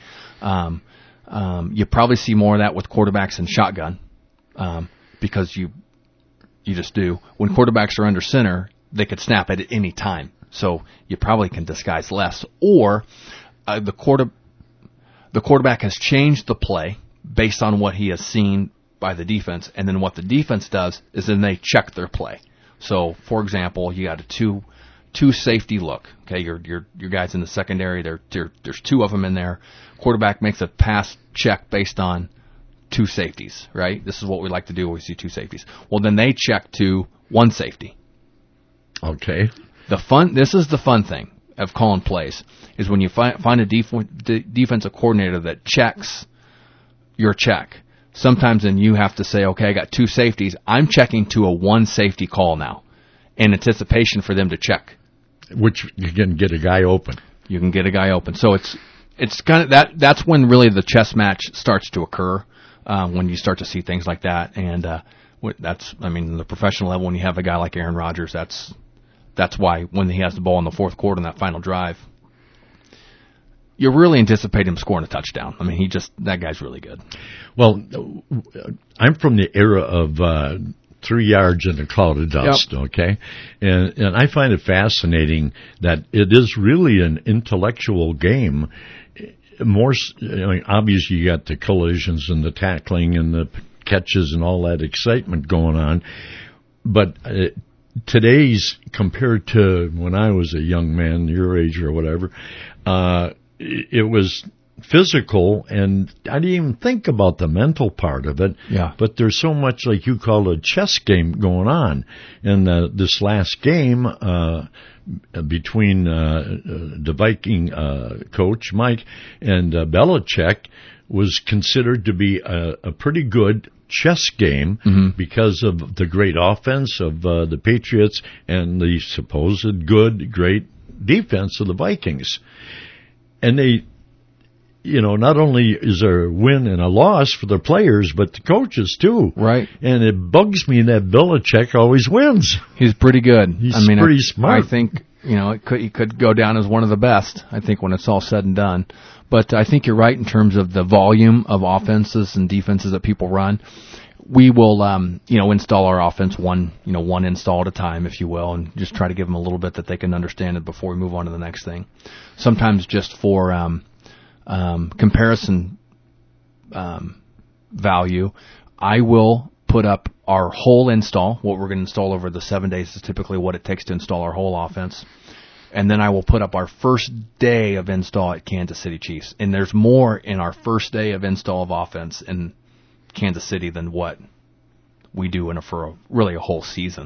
You probably see more of that with quarterbacks in shotgun, because you just do. When quarterbacks are under center, they could snap it at any time, so you probably can disguise less. Or the quarterback has changed the play based on what he has seen by the defense, and then what the defense does is then they check their play. So, for example, you got a two safety look. Okay, your guys in the secondary, there's 2 of them in there. Quarterback makes a pass check based on 2 safeties, right? This is what we like to do when we see 2 safeties. Well, then they check to 1 safety. Okay. This is the fun thing of calling plays, is when you find a defensive coordinator that checks your check. Sometimes then you have to say, okay, I got 2 safeties. I'm checking to a 1 safety call now in anticipation for them to check. Which you can get a guy open. You can get a guy open. So it's kind of that's when really the chess match starts to occur, when you start to see things like that. And the professional level, when you have a guy like Aaron Rodgers, that's why when he has the ball in the fourth quarter in that final drive, you really anticipate him scoring a touchdown. I mean, that guy's really good. Well, I'm from the era of 3 yards in a cloud of dust, Yep. Okay? And I find it fascinating that it is really an intellectual game. More, obviously you got the collisions and the tackling and the catches and all that excitement going on. But today's, compared to when I was a young man, your age or whatever, it was physical, and I didn't even think about the mental part of it. Yeah. But there's so much, like you call a chess game, going on. And this last game between the Viking coach, Mike, and Belichick was considered to be a pretty good chess game, mm-hmm. because of the great offense of the Patriots and the supposed great defense of the Vikings. And they, not only is there a win and a loss for the players, but the coaches too. Right. And it bugs me that Belichick always wins. He's pretty good. He's pretty smart. I think, he could go down as one of the best, I think, when it's all said and done. But I think you're right in terms of the volume of offenses and defenses that people run. We will, install our offense one install at a time, if you will, and just try to give them a little bit that they can understand it before we move on to the next thing. Sometimes just for comparison value, I will put up our whole install. What we're going to install over the 7 days is typically what it takes to install our whole offense. And then I will put up our first day of install at Kansas City Chiefs. And there's more in our first day of install of offense in Kansas City than what we do for really a whole season.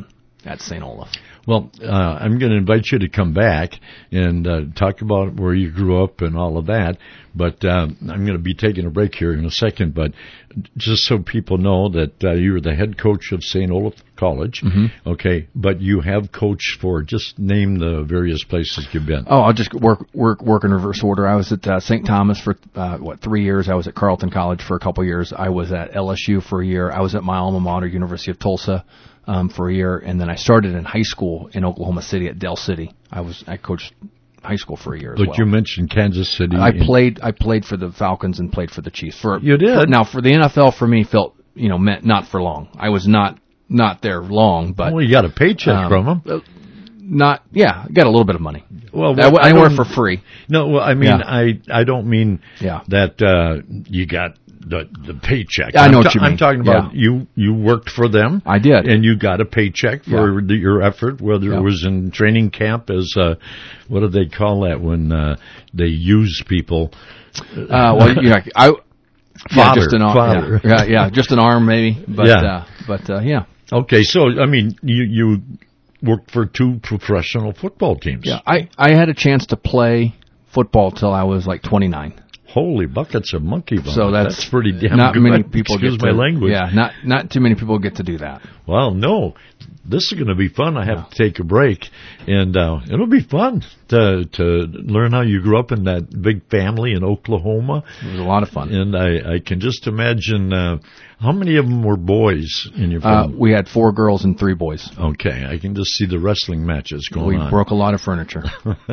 at St. Olaf. Well, I'm going to invite you to come back and talk about where you grew up and all of that. But I'm going to be taking a break here in a second. But just so people know that you were the head coach of St. Olaf College, okay? But you have coached for, just name the various places you've been. Oh, I'll just work in reverse order. I was at St. Thomas for 3 years. I was at Carleton College for a couple years. I was at LSU for a year. I was at my alma mater, University of Tulsa, for a year, and then I started in high school in Oklahoma City at Dell City. I coached high school for a year as well. But you mentioned Kansas City. I played for the Falcons and played for the Chiefs. You did? Now, for the NFL, for me, meant not for long. I was not there long, but... Well, you got a paycheck from them. I got a little bit of money. Well, I work for free. No, well, I mean, I don't mean Yeah. that you got the paycheck. I know what you mean. I'm talking about you worked for them. I did. And you got a paycheck for your effort, whether it was in training camp as, what do they call that when they use people? Fodder. Just an arm. Fodder. Just an arm maybe. But yeah. Okay, so, I mean, you worked for 2 professional football teams. Yeah, I had a chance to play football till I was like 29. Holy buckets of monkey bones. So that's pretty damn not good. Many people Excuse get my to, language. Yeah, not too many people get to do that. Well, no. This is going to be fun. I have to take a break, and it'll be fun to learn how you grew up in that big family in Oklahoma. It was a lot of fun. And I can just imagine how many of them were boys in your family? We had 4 girls and 3 boys. Okay, I can just see the wrestling matches going on. We broke a lot of furniture.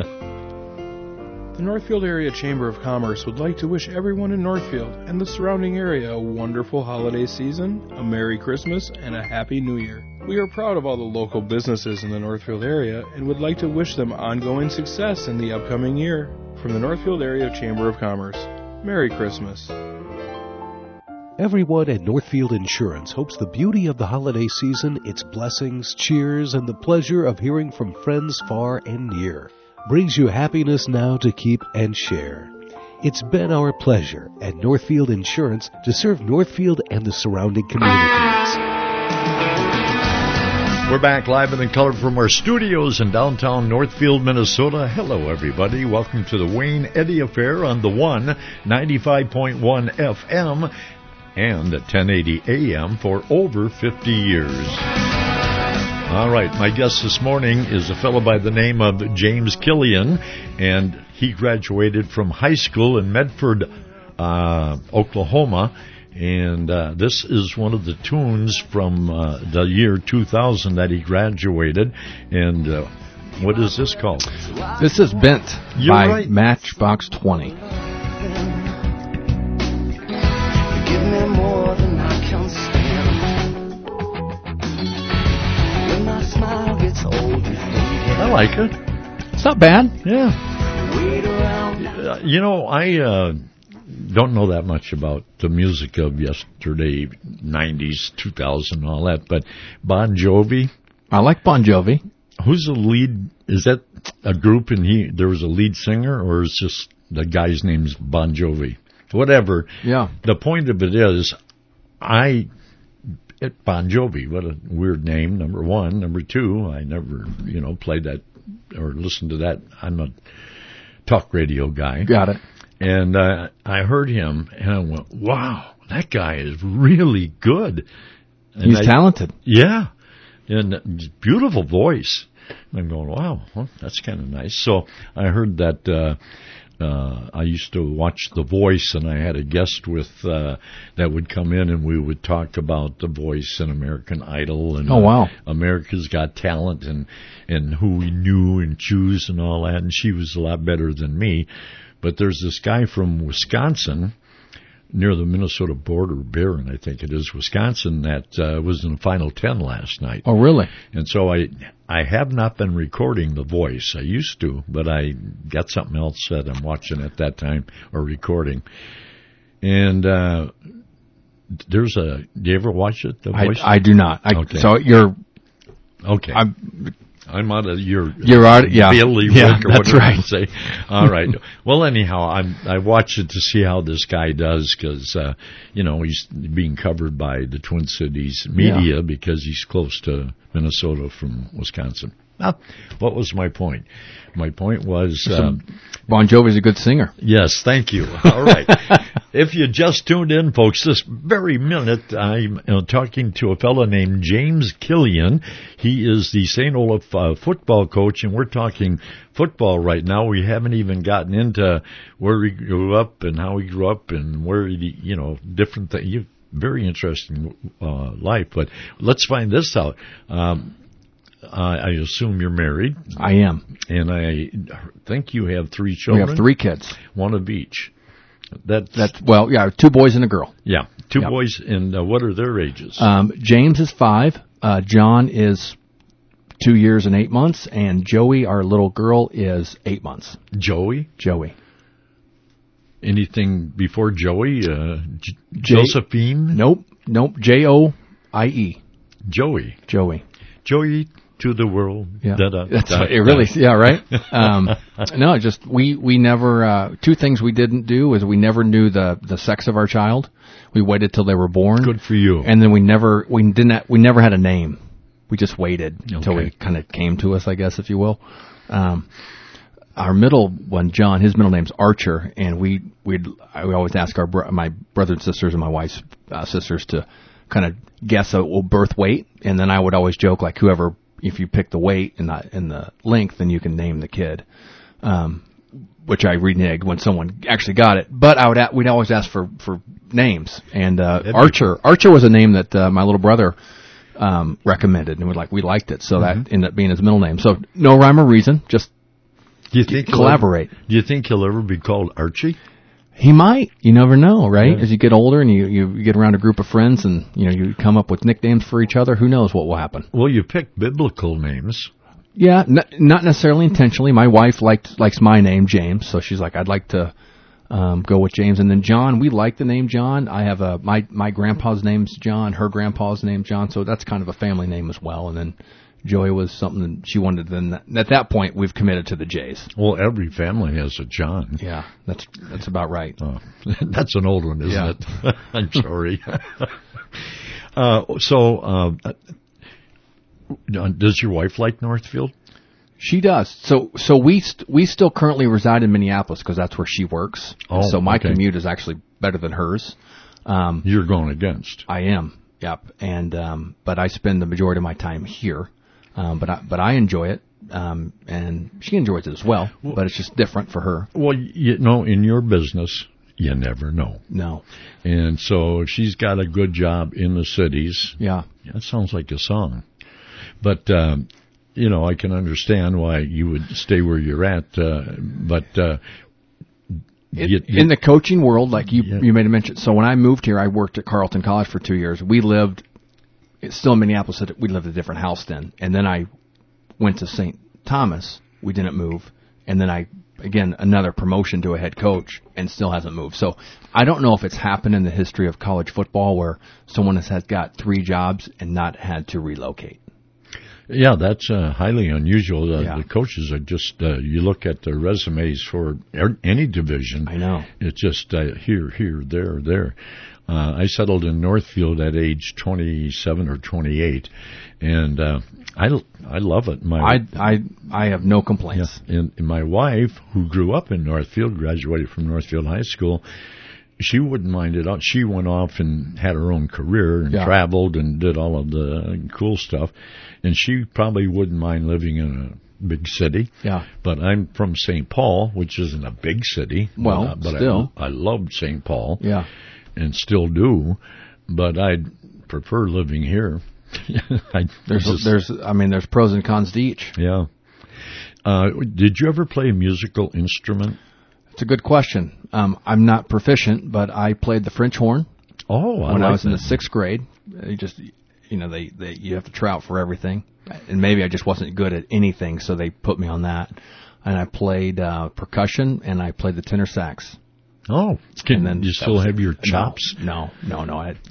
The Northfield Area Chamber of Commerce would like to wish everyone in Northfield and the surrounding area a wonderful holiday season, a Merry Christmas, and a Happy New Year. We are proud of all the local businesses in the Northfield area and would like to wish them ongoing success in the upcoming year. From the Northfield Area Chamber of Commerce, Merry Christmas. Everyone at Northfield Insurance hopes the beauty of the holiday season, its blessings, cheers, and the pleasure of hearing from friends far and near brings you happiness now to keep and share. It's been our pleasure at Northfield Insurance to serve Northfield and the surrounding communities. We're back live and in color from our studios in downtown Northfield, Minnesota. Hello, everybody. Welcome to the Wayne Eddy Affair on the 95.1 FM and at 1080 AM for over 50 years. All right, my guest this morning is a fellow by the name of James Killian, and he graduated from high school in Medford, Oklahoma, and this is one of the tunes from the year 2000 that he graduated, and what is this called? This is Bent by right. Matchbox 20. Give me more than I can stand. When my smile gets old, you think I like it. It's not bad. Yeah. wait around. You know, I don't know that much about the music of yesterday, 90s, 2000, all that, but Bon Jovi. I like Bon Jovi. Who's the lead? Is that a group and there was a lead singer, or is just the guy's name's Bon Jovi? Whatever. Yeah. The point of it is, Bon Jovi, what a weird name, number one. Number two, I never, played that or listened to that. I'm a talk radio guy. Got it. And I heard him, and I went, wow, that guy is really good. And He's talented. Yeah. And beautiful voice. And I'm going, wow, well, that's kind of nice. So I heard that I used to watch The Voice, and I had a guest with that would come in, and we would talk about The Voice and American Idol and America's Got Talent and who we knew and choose and all that. And she was a lot better than me. But there's this guy from Wisconsin, near the Minnesota border, Barron, I think it is, Wisconsin, that was in the Final 10 last night. Oh, really? And so I have not been recording The Voice. I used to, but I got something else that I'm watching at that time, or recording. And do you ever watch it, The Voice? I do not. Okay. So you're... Okay. I'm out of your bailiwick or that's whatever right. you say. All right. Well, anyhow, I watch it to see how this guy does because, he's being covered by the Twin Cities media because he's close to Minnesota from Wisconsin. Now, what was my point? My point was... Bon Jovi's a good singer. Yes, thank you. All right. If you just tuned in, folks, this very minute I'm talking to a fellow named James Killian. He is the St. Olaf football coach, and we're talking football right now. We haven't even gotten into where he grew up and how he grew up and where he, different things. Very interesting life, but let's find this out. I assume you're married. I am. And I think you have 3 children. We have 3 kids. One of each. That's 2 boys and a girl. Yeah, 2 boys, and what are their ages? James is 5. John is 2 years and 8 months, and Joey, our little girl, is 8 months. Joey? Anything before Joey? Josephine? Nope. Joie. Joey to the world. Yeah. Right? No, just, we never, 2 things we didn't do is we never knew the sex of our child. We waited till they were born. Good for you. And then we never had a name. We just waited until we kind of came to us, I guess, if you will. Our middle one, John, his middle name's Archer, and we always ask my brothers and sisters and my wife's sisters to kind of guess a birth weight, and then I would always joke like whoever, if you pick the weight and the length, then you can name the kid, which I reneged when someone actually got it. But we'd always ask for names, and Archer was a name that my little brother recommended, and we liked it, so that ended up being his middle name. So no rhyme or reason, just collaborate. Do you think he'll ever be called Archie? He might. You never know, right? Yeah. As you get older and you get around a group of friends and you come up with nicknames for each other, who knows what will happen? Well, you picked biblical names. Yeah, not necessarily intentionally. My wife likes my name, James, so she's like, I'd like to go with James. And then John, we like the name John. I have my grandpa's name's John, her grandpa's name's John, so that's kind of a family name as well. And then Joey was something she wanted. Then at that point, we've committed to the J's. Well, every family has a John. Yeah, that's about right. Oh, that's an old one, isn't it? I'm sorry. So, does your wife like Northfield? She does. So we still currently reside in Minneapolis because that's where she works. Oh, so my commute is actually better than hers. You're going against. I am. Yep. And but I spend the majority of my time here. But I enjoy it, and she enjoys it as well, but it's just different for her. Well, in your business, you never know. No. And so she's got a good job in the cities. Yeah. That sounds like a song. But, I can understand why you would stay where you're at, but... in the coaching world, like you made a mention, so when I moved here, I worked at Carleton College for 2 years. We lived... It's still in Minneapolis. We lived in a different house then. And then I went to St. Thomas. We didn't move. And then another promotion to a head coach and still hasn't moved. So I don't know if it's happened in the history of college football where someone has got 3 jobs and not had to relocate. Yeah, that's highly unusual. The coaches are just, you look at their resumes for any division. I know. It's just here, there. I settled in Northfield at age 27 or 28, and I love it. I have no complaints. Yeah, and my wife, who grew up in Northfield, graduated from Northfield High School, she wouldn't mind it. She went off and had her own career and traveled and did all of the cool stuff, and she probably wouldn't mind living in a big city. Yeah. But I'm from St. Paul, which isn't a big city. Well, but still. I loved St. Paul. Yeah. And still do, but I'd prefer living here. There's pros and cons to each. Yeah. Did you ever play a musical instrument? It's a good question. I'm not proficient, but I played the French horn. Oh, when I was in the 6th grade. You have to try out for everything, and maybe I just wasn't good at anything, so they put me on that. And I played percussion, and I played the tenor sax. Oh, you still have your chops? No. I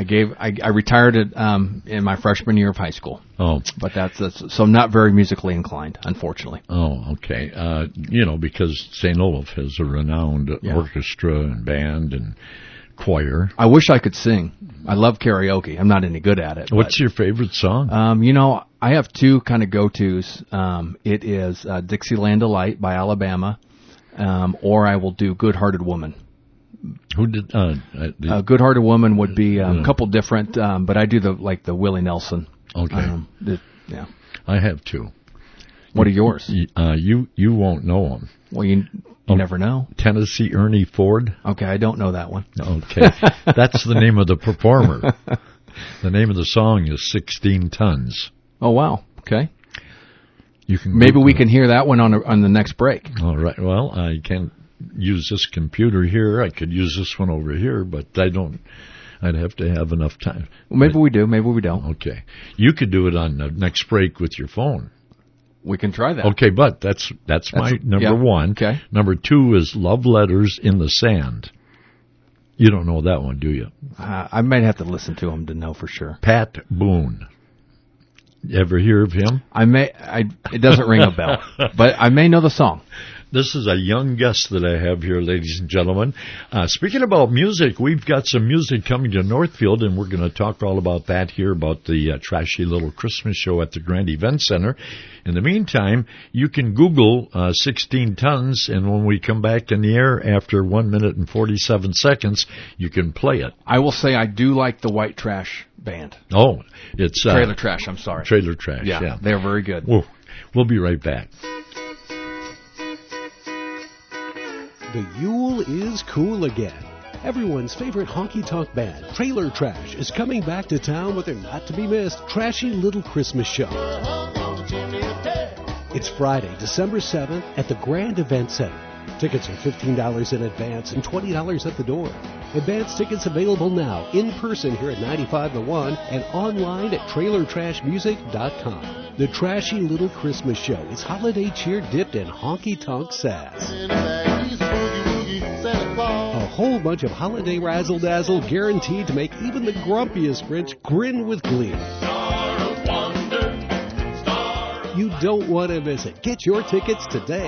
I retired in my freshman year of high school. Oh, but that's so I'm not very musically inclined, unfortunately. Oh, okay. Because St. Olaf has a renowned orchestra and band and choir. I wish I could sing. I love karaoke. I'm not any good at it. What's your favorite song? I have two kind of go-tos. It is Dixieland Delight by Alabama, or I will do Good-Hearted Woman. Who did? Good-Hearted Woman would be a couple different, but I do the Willie Nelson. Okay. Yeah. I have two. What are yours? You won't know them. Well, you never know. Tennessee Ernie Ford. Okay, I don't know that one. Okay, that's the name of the performer. The name of the song is 16 Tons. Oh wow. Okay. You can maybe we can hear that one on the next break. All right. Well, I can't use this computer here. I could use this one over here, but I don't. I'd have to have enough time. Well, maybe we do. Maybe we don't. Okay. You could do it on the next break with your phone. We can try that. Okay, but that's my number one. Okay. Number two is Love Letters in the Sand. You don't know that one, do you? I might have to listen to him to know for sure. Pat Boone. You ever hear of him? It doesn't ring a bell, but I may know the song. This is a young guest that I have here, ladies and gentlemen. Speaking about music, we've got some music coming to Northfield, and we're going to talk all about that here, about the Trashy Little Christmas Show at the Grand Event Center. In the meantime, you can Google 16 Tons, and when we come back in the air after 1 minute and 47 seconds, you can play it. I will say I do like the White Trash band. Oh, it's... Trailer Trash, I'm sorry. Trailer Trash, yeah. They're very good. We'll be right back. The Yule is cool again. Everyone's favorite honky-tonk band, Trailer Trash, is coming back to town with their not-to-be-missed Trashy Little Christmas Show. It's Friday, December 7th at the Grand Event Center. Tickets are $15 in advance and $20 at the door. Advance tickets available now, in person here at 95 The One and online at trailertrashmusic.com. The Trashy Little Christmas Show is holiday cheer dipped in honky-tonk sass. A whole bunch of holiday razzle-dazzle guaranteed to make even the grumpiest Grinch grin with glee. You don't want to miss it. Get your tickets today.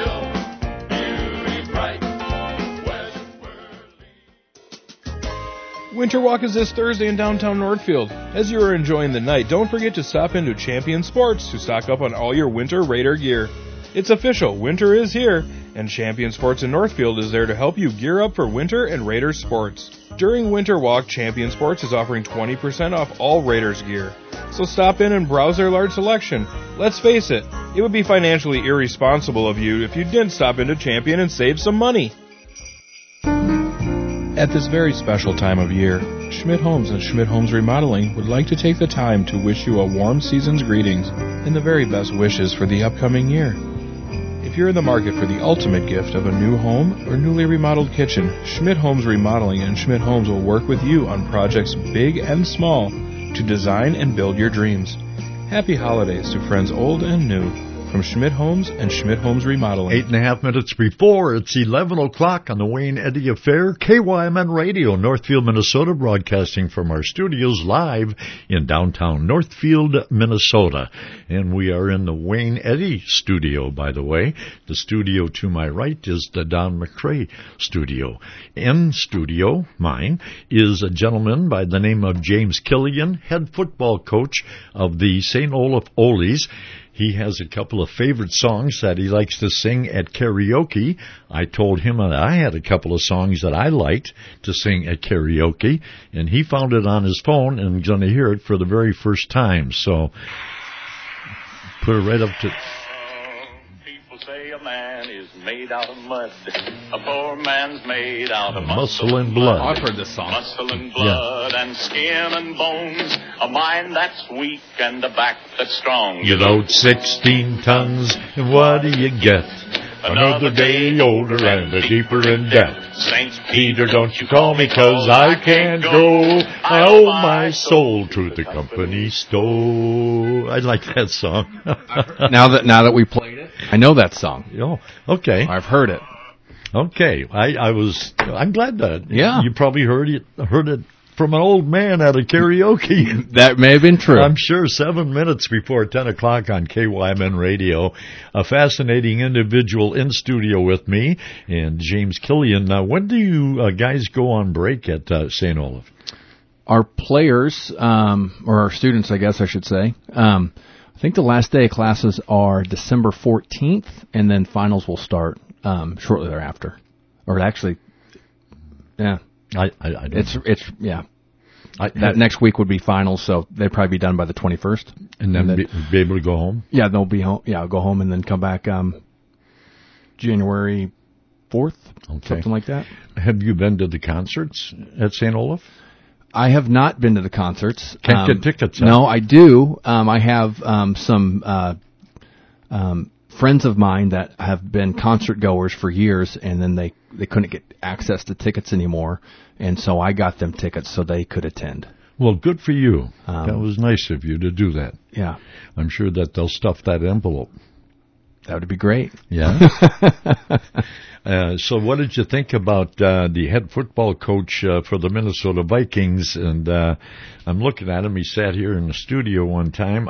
Winter Walk is this Thursday in downtown Northfield. As you are enjoying the night, don't forget to stop into Champion Sports to stock up on all your winter Raider gear. It's official, winter is here, and Champion Sports in Northfield is there to help you gear up for winter and Raiders sports. During Winter Walk, Champion Sports is offering 20% off all Raiders gear. So stop in and browse their large selection. Let's face it, it would be financially irresponsible of you if you didn't stop into Champion and save some money. At this very special time of year, Schmidt Homes and Schmidt Homes Remodeling would like to take the time to wish you a warm season's greetings and the very best wishes for the upcoming year. If you're in the market for the ultimate gift of a new home or newly remodeled kitchen, Schmidt Homes Remodeling and Schmidt Homes will work with you on projects big and small to design and build your dreams. Happy holidays to friends old and new from Schmidt Homes and Schmidt Homes Remodeling. 8.5 minutes before, it's 11 o'clock on the Wayne Eddy Affair, KYMN Radio, Northfield, Minnesota, broadcasting from our studios live in downtown Northfield, Minnesota. And we are in the Wayne Eddy studio, by the way. The studio to my right is the Don McCrae studio. In studio, mine, is a gentleman by the name of James Killian, head football coach of the St. Olaf Olies. He has a couple of favorite songs that he likes to sing at karaoke. I told him that I had a couple of songs that I liked to sing at karaoke, and he found it on his phone and is going to hear it for the very first time. So, put it right up to... People say a man is made out of mud. A poor man's made out of muscle and blood. Oh, I've heard this song. Muscle and blood and skin and bones. A mind that's weak and a back that's strong. You load 16 tons, and what do you get? Another day older and a deeper in debt. Saints Peter, don't you call me, 'cause I can't go. I owe my soul to the company store. I like that song. Now that we played it, I know that song. Oh, okay. I've heard it. Okay. I'm glad that. Yeah. You probably heard it from an old man at a karaoke. That may have been true. I'm sure 7 minutes before 10 o'clock on KYMN Radio. A fascinating individual in studio with me, and James Killian. Now, when do you guys go on break at St. Olaf? Our players, or our students, I guess I should say, I think the last day of classes are December 14th, and then finals will start shortly thereafter. Or actually, yeah. I don't know. That next week would be finals, so they'd probably be done by the 21st. And then be able to go home? Yeah, they'll be home. Yeah, I'll go home and then come back January 4th, something like that. Have you been to the concerts at St. Olaf? I have not been to the concerts. Can't get tickets. No, I do. I have some friends of mine that have been concert goers for years, and then they couldn't get access to tickets anymore, and so I got them tickets so they could attend. Well, good for you. That was nice of you to do that. Yeah. I'm sure that they'll stuff that envelope. That would be great. Yeah. So what did you think about the head football coach for the Minnesota Vikings? And I'm looking at him. He sat here in the studio one time.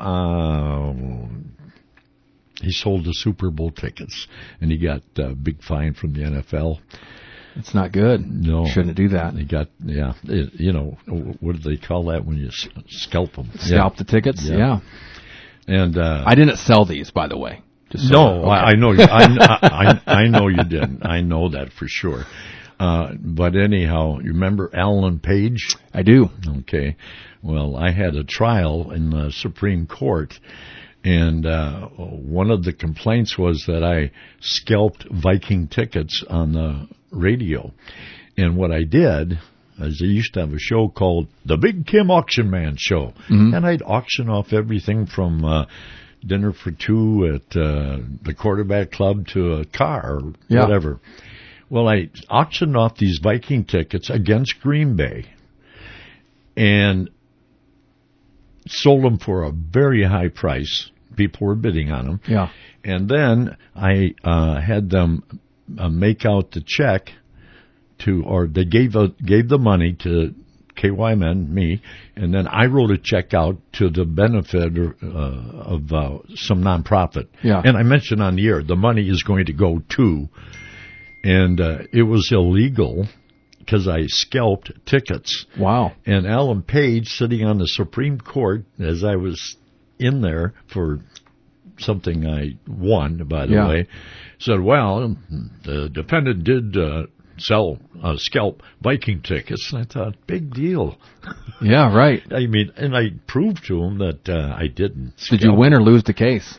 He sold the Super Bowl tickets, and he got a big fine from the NFL. It's not good. No. Shouldn't do that. He got, what do they call that when you scalp them? Scalp the tickets? Yeah. And I didn't sell these, by the way. No, okay. I know. I know you didn't. I know that for sure. But anyhow, you remember Alan Page? I do. Okay. Well, I had a trial in the Supreme Court, and one of the complaints was that I scalped Viking tickets on the radio. And what I did is I used to have a show called The Big Kim Auction Man Show. Mm-hmm. And I'd auction off everything from dinner for two at the Quarterback Club to a car or whatever. Well, I auctioned off these Viking tickets against Green Bay and sold them for a very high price. People were bidding on them. Yeah. And then I had them make out the check or they gave the money to KYMN, me, and then I wrote a check out to the benefit of some nonprofit. Yeah. And I mentioned on the air, the money is going to go to, and it was illegal because I scalped tickets. Wow. And Alan Page, sitting on the Supreme Court, as I was in there for something I won, by the way, said, well, the defendant did scalp Viking tickets. And I thought, big deal. Yeah, right. I mean, and I proved to him that I didn't. Did you win or lose the case?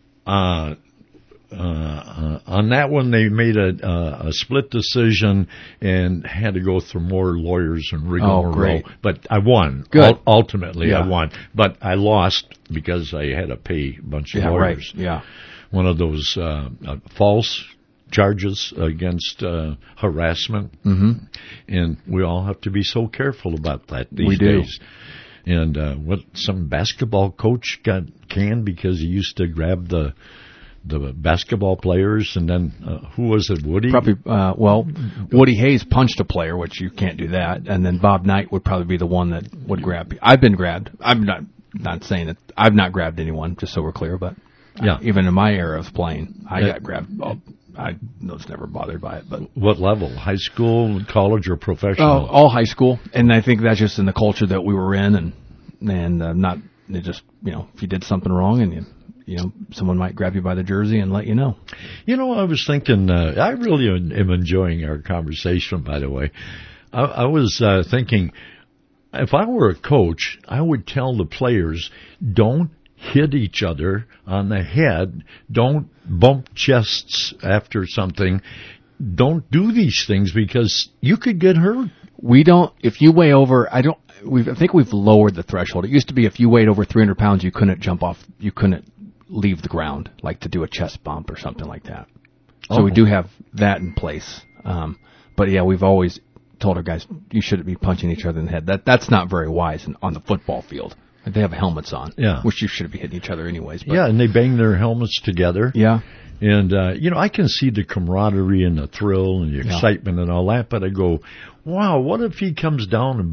On that one, they made a split decision and had to go through more lawyers and rigmarole. Oh, great. But I won. Good. Ultimately, I won. But I lost because I had to pay a bunch of lawyers. Right. Yeah. One of those false charges against harassment. Mm-hmm. And we all have to be so careful about that these days. And some basketball coach got canned because he used to grab the basketball players, and then who was it? Woody? Probably. Woody Hayes punched a player, which you can't do that, and then Bob Knight would probably be the one that would grab. I've been grabbed. I'm not saying that I've not grabbed anyone, just so we're clear, but even in my era of playing, I got grabbed. I was never bothered by it. But what level? High school, college, or professional? All high school, and I think that's just in the culture that we were in, and not it just if you did something wrong and someone might grab you by the jersey and let you know. I was thinking, I really am enjoying our conversation, by the way. I was thinking, if I were a coach, I would tell the players, don't hit each other on the head. Don't bump chests after something. Don't do these things because you could get hurt. We don't, if you weigh over, I think we've lowered the threshold. It used to be if you weighed over 300 pounds, you couldn't jump off, you couldn't leave the ground, like to do a chest bump or something like that. So we do have that in place. But yeah, we've always told our guys, you shouldn't be punching each other in the head. That's not very wise on the football field. They have helmets on, which you shouldn't be hitting each other anyways. But. Yeah, and they bang their helmets together. Yeah. And, I can see the camaraderie and the thrill and the excitement and all that, but I go, wow, what if he comes down and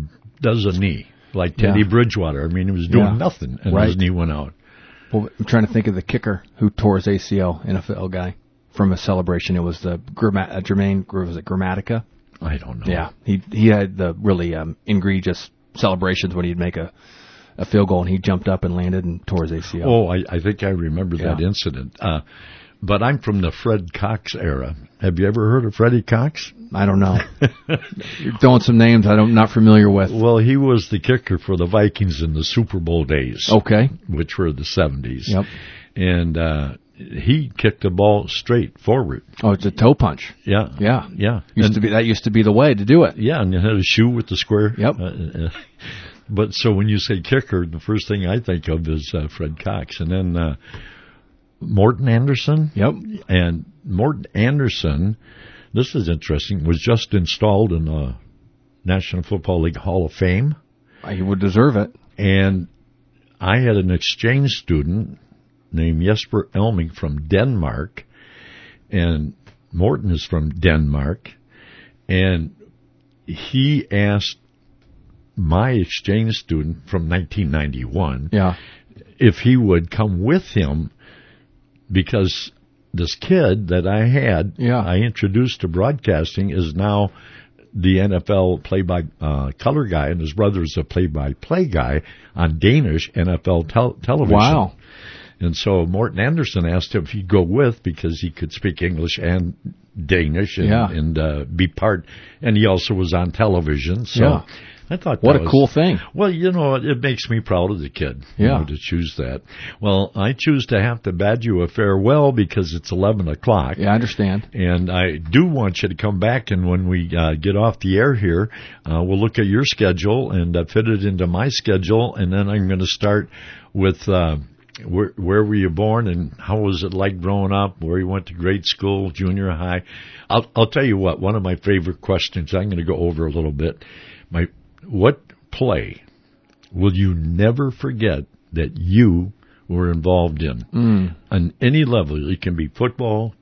does a knee, like Teddy Bridgewater. I mean, he was doing nothing, and his knee went out. Well, I'm trying to think of the kicker who tore his ACL, NFL guy, from a celebration. It was the Jermaine, was it Grammatica? I don't know. Yeah, he had the really egregious celebrations when he'd make a field goal, and he jumped up and landed and tore his ACL. Oh, I think I remember that incident. But I'm from the Fred Cox era. Have you ever heard of Freddie Cox? I don't know. You're throwing some names I'm not familiar with. Well, he was the kicker for the Vikings in the Super Bowl days. Okay. Which were the 70s. Yep. And he kicked the ball straight forward. Oh, it's a toe punch. Yeah. Yeah. Yeah. That used to be the way to do it. Yeah, and you had a shoe with the square. Yep. But so when you say kicker, the first thing I think of is Fred Cox. And then Morton Anderson. Yep. And Morton Anderson, this is interesting, was just installed in the National Football League Hall of Fame. He would deserve it. And I had an exchange student named Jesper Elming from Denmark. And Morton is from Denmark. And he asked my exchange student from 1991 if he would come with him, because this kid that I had, I introduced to broadcasting, is now the NFL play-by-color guy, and his brother is a play-by-play guy on Danish NFL television. Wow. And so Morton Anderson asked him if he'd go with, because he could speak English and Danish and be part, and he also was on television. So I thought what a cool thing. Well, it makes me proud of the kid to choose that. Well, I choose to have to bid you a farewell because it's 11 o'clock. Yeah, I understand. And I do want you to come back, and when we get off the air here, we'll look at your schedule and fit it into my schedule, and then I'm going to start with where were you born and how was it like growing up, where you went to grade school, junior high. I'll tell you what, one of my favorite questions, I'm going to go over a little bit. What play will you never forget that you were involved in on any level? It can be football,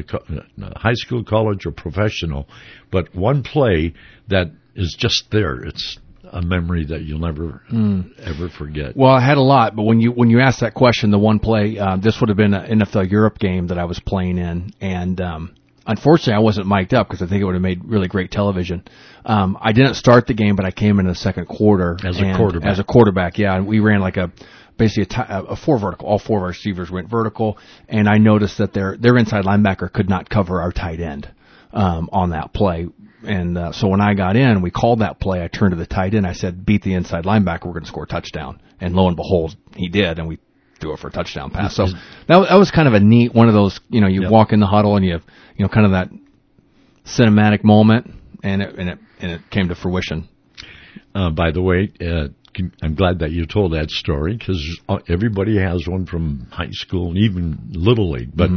high school, college, or professional, but one play that is just there. It's a memory that you'll never ever forget. Well, I had a lot, but when you asked that question, the one play, this would have been an NFL Europe game that I was playing in, and unfortunately, I wasn't mic'd up because I think it would have made really great television. I didn't start the game, but I came in the second quarter as a quarterback. As a quarterback, yeah, and we ran like basically a four vertical. All four of our receivers went vertical, and I noticed that their inside linebacker could not cover our tight end on that play. And so when I got in, we called that play. I turned to the tight end. I said, "Beat the inside linebacker. We're going to score a touchdown." And lo and behold, he did, and we threw it for a touchdown pass. So that was kind of a neat one of those. You walk in the huddle and you kind of that cinematic moment, and it came to fruition. By the way, I'm glad that you told that story, because everybody has one from high school and even Little League. But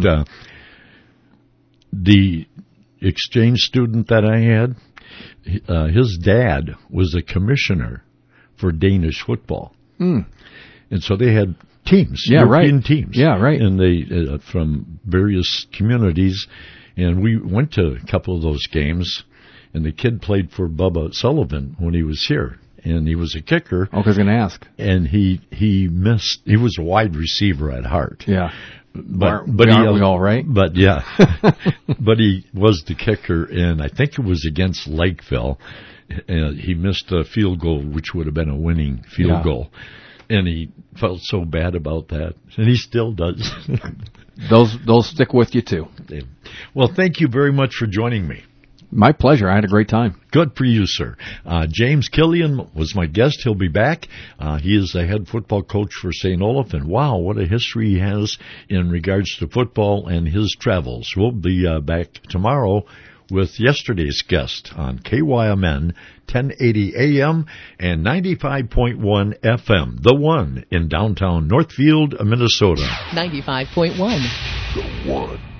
the exchange student that I had, his dad was a commissioner for Danish football. And so they had teams, European teams. Yeah, right. And they from various communities. And we went to a couple of those games, and the kid played for Bubba Sullivan when he was here. And he was a kicker. I was going to ask. And he missed. He was a wide receiver at heart. Yeah. But aren't we all right? But yeah. But he was the kicker, and I think it was against Lakeville. And he missed a field goal, which would have been a winning field goal. And he felt so bad about that. And he still does. Those stick with you, too. Well, thank you very much for joining me. My pleasure. I had a great time. Good for you, sir. James Killian was my guest. He'll be back. He is the head football coach for St. Olaf, and wow, what a history he has in regards to football and his travels. We'll be back tomorrow with yesterday's guest on KYMN 1080 AM and 95.1 FM, the one in downtown Northfield, Minnesota. 95.1. The one.